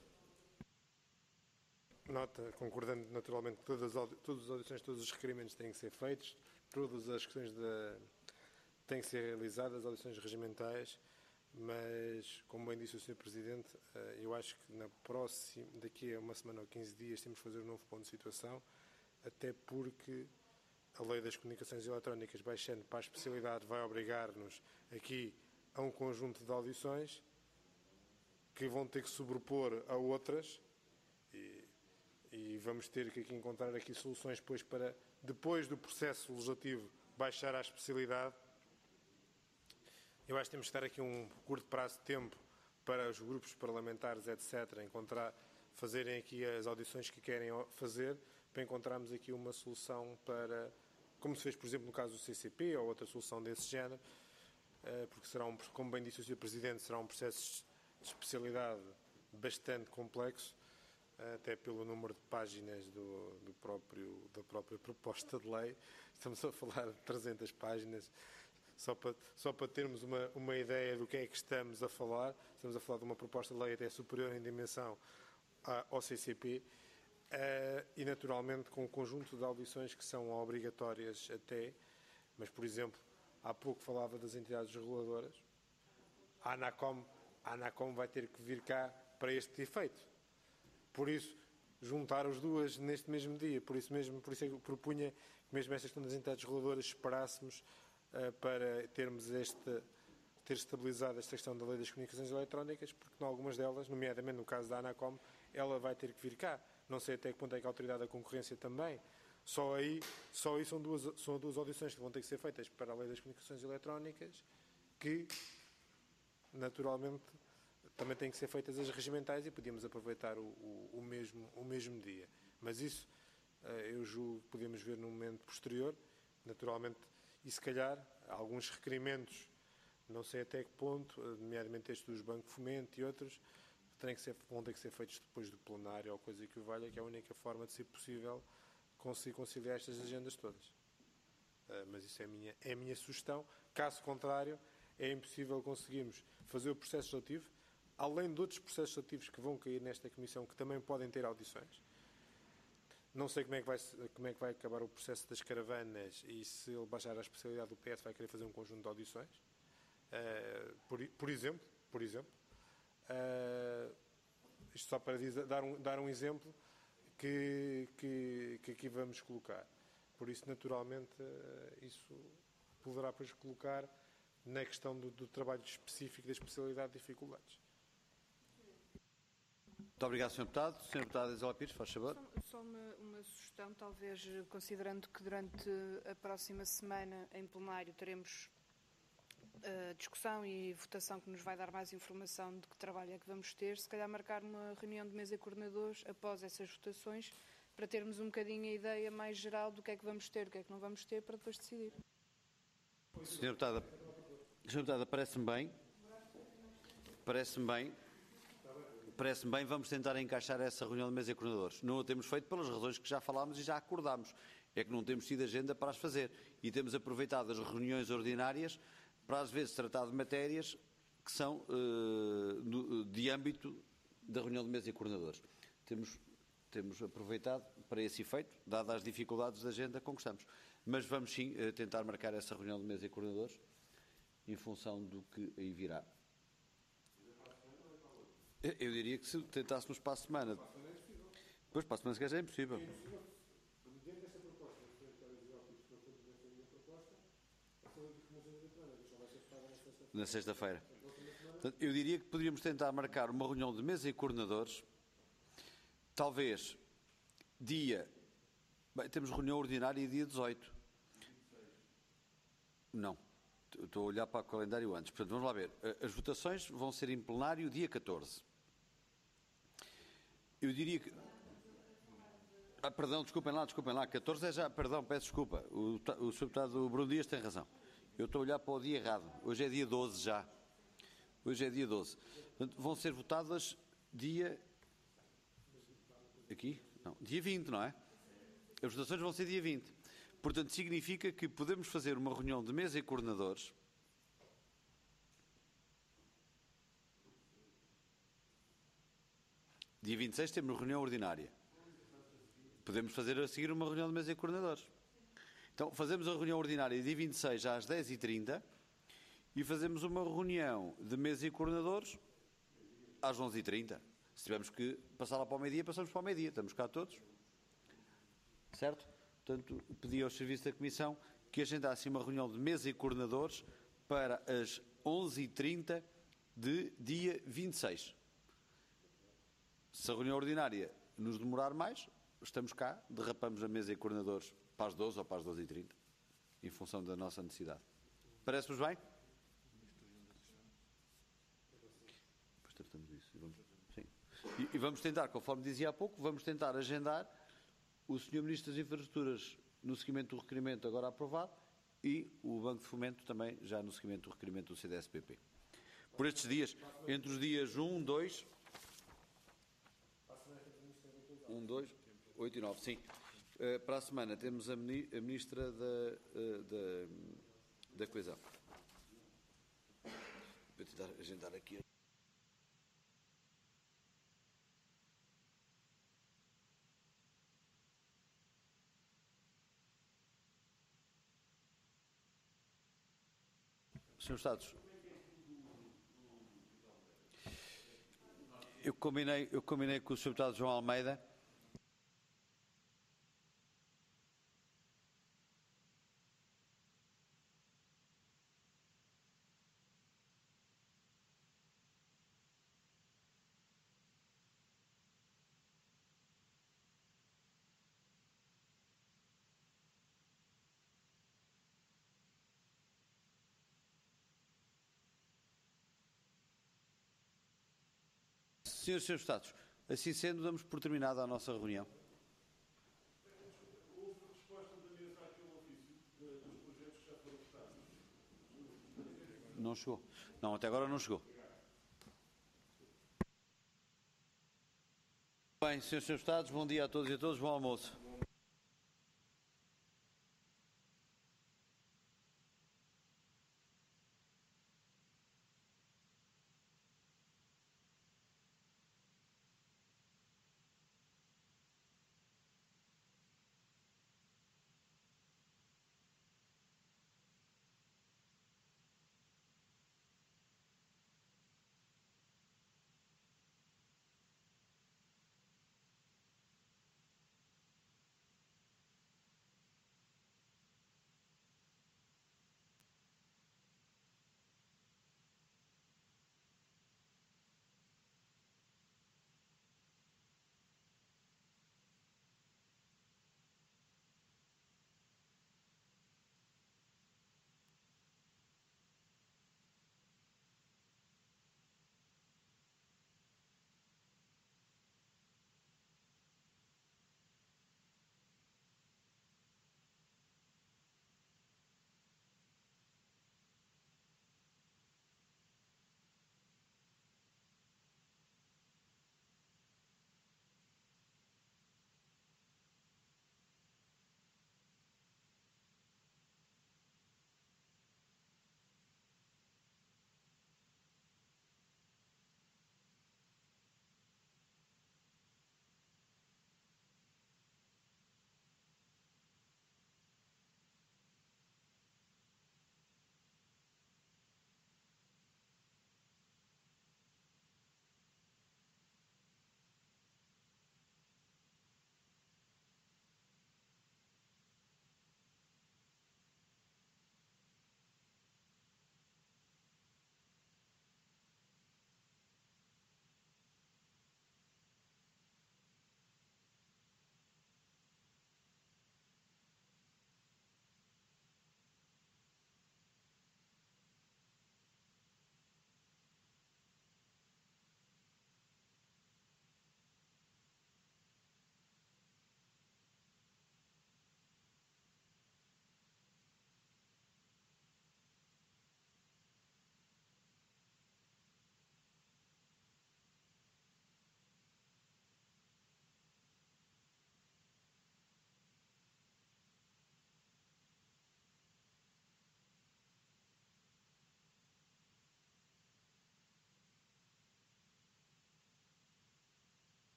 Nota, concordando naturalmente que todas as audições, todos os requerimentos têm que ser feitos, todas as questões têm que ser realizadas, as audições regimentais, mas, como bem disse o Sr. Presidente, eu acho que daqui a uma semana ou 15 dias temos que fazer um novo ponto de situação, até porque a Lei das Comunicações Eletrónicas, baixando para a especialidade, vai obrigar-nos aqui a um conjunto de audições que vão ter que sobrepor a outras, e vamos ter que aqui encontrar aqui soluções para, depois do processo legislativo, baixar à especialidade. Eu acho que temos que dar aqui um curto prazo de tempo para os grupos parlamentares, etc., fazerem aqui as audições que querem fazer, para encontrarmos aqui uma solução para, como se fez, por exemplo, no caso do CCP, ou outra solução desse género, porque será, como bem disse o Sr. Presidente, será um processo de especialidade bastante complexo, até pelo número de páginas da própria proposta de lei. Estamos a falar de 300 páginas, só para termos uma ideia do que é que estamos a falar. Estamos a falar de uma proposta de lei até superior em dimensão ao CCP, e naturalmente com um conjunto de audições que são obrigatórias até, mas, por exemplo, há pouco falava das entidades reguladoras. A ANACOM vai ter que vir cá para este efeito. Por isso, juntar as duas neste mesmo dia. Por isso é que eu propunha que mesmo esta questão das entidades reguladoras esperássemos para ter estabilizado esta questão da Lei das Comunicações Eletrónicas, porque em algumas delas, nomeadamente no caso da ANACOM, ela vai ter que vir cá. Não sei até que ponto é que a Autoridade da Concorrência também. Só aí são duas audições que vão ter que ser feitas para a Lei das Comunicações Eletrónicas, que, naturalmente, também têm que ser feitas as regimentais, e podíamos aproveitar o mesmo dia. Mas isso, eu julgo que podemos ver num momento posterior, naturalmente, e se calhar alguns requerimentos, não sei até que ponto, nomeadamente este dos bancos de fomento e outros, vão ter que ser feitos depois do plenário ou coisa que o valha, que é a única forma de ser possível conseguir conciliar estas agendas todas. Mas isso é a minha sugestão. Caso contrário, é impossível conseguirmos fazer o processo legislativo, além de outros processos legislativos que vão cair nesta Comissão, que também podem ter audições. Não sei como é que vai acabar o processo das caravanas, e se ele baixar a especialidade do PS vai querer fazer um conjunto de audições. Por exemplo, isto só para dar um exemplo que aqui vamos colocar. Por isso, naturalmente, isso poderá depois colocar na questão do trabalho específico da especialidade de dificuldades. Muito obrigado, Sr. Deputado. Sr. Deputado Isabel Pires, faz favor. Só uma sugestão, talvez, considerando que durante a próxima semana, em plenário, teremos discussão e votação que nos vai dar mais informação de que trabalho é que vamos ter, se calhar marcar uma reunião de mesa de coordenadores após essas votações, para termos um bocadinho a ideia mais geral do que é que vamos ter, do que é que não vamos ter, para depois decidir. Sr. Deputada, parece-me bem. Parece-me bem, vamos tentar encaixar essa reunião de mesa de coordenadores. Não a temos feito pelas razões que já falámos e já acordámos. É que não temos tido agenda para as fazer. E temos aproveitado as reuniões ordinárias para, às vezes, tratar de matérias que são de âmbito da reunião de mesa de coordenadores. Temos aproveitado para esse efeito, dadas as dificuldades da agenda com que estamos. Mas vamos sim tentar marcar essa reunião de mesa de coordenadores em função do que aí virá. Eu diria que se tentássemos para a semana. Depois, para a semana, se calhar, é impossível. Na sexta-feira. Eu diria que poderíamos tentar marcar uma reunião de mesa e coordenadores, talvez dia. Bem, temos reunião ordinária dia 18. Não. Estou a olhar para o calendário antes. Portanto, vamos lá ver. As votações vão ser em plenário dia 14. Eu diria que... perdão, desculpem lá. 14 é já... Perdão, peço desculpa. O Sr. Deputado Bruno Dias tem razão. Eu estou a olhar para o dia errado. Hoje é dia 12 já. Hoje é dia 12. Portanto, vão ser votadas dia... Aqui? Não. Dia 20, não é? As votações vão ser dia 20. Portanto, significa que podemos fazer uma reunião de mesa e coordenadores dia 26 temos reunião ordinária. Podemos fazer a seguir uma reunião de mesa e coordenadores. Então, fazemos a reunião ordinária dia 26 às 10h30 e fazemos uma reunião de mesa e coordenadores às 11h30. Se tivermos que passar lá para o meio-dia, passamos para o meio-dia. Estamos cá todos. Certo? Portanto, pedi aos serviços da Comissão que agendassem uma reunião de mesa e coordenadores para as 11h30 de dia 26. Se a reunião ordinária nos demorar mais, estamos cá, derrapamos a mesa e coordenadores para as 12 ou para as 12h30, em função da nossa necessidade. Parece-vos bem? Depois tratamos disso. Sim. E vamos tentar, conforme dizia há pouco, vamos tentar agendar o Sr. Ministro das Infraestruturas no seguimento do requerimento agora aprovado e o Banco de Fomento também já no seguimento do requerimento do CDS-PP. Por estes dias, entre os dias 1, 2, 8 e 9, sim. Para a semana temos a Ministra da Coesão. Vou tentar agendar aqui. Senhores Estados, eu combinei com o Sr. Deputado João Almeida Senhores e Srs. Deputados, assim sendo, damos por terminada a nossa reunião. Houve resposta da mesa àquele ofício dos projetos que já foram votados? Não chegou. Não, até agora não chegou. Bem, Senhores e Srs. Deputados, bom dia a todos e a todos, bom almoço.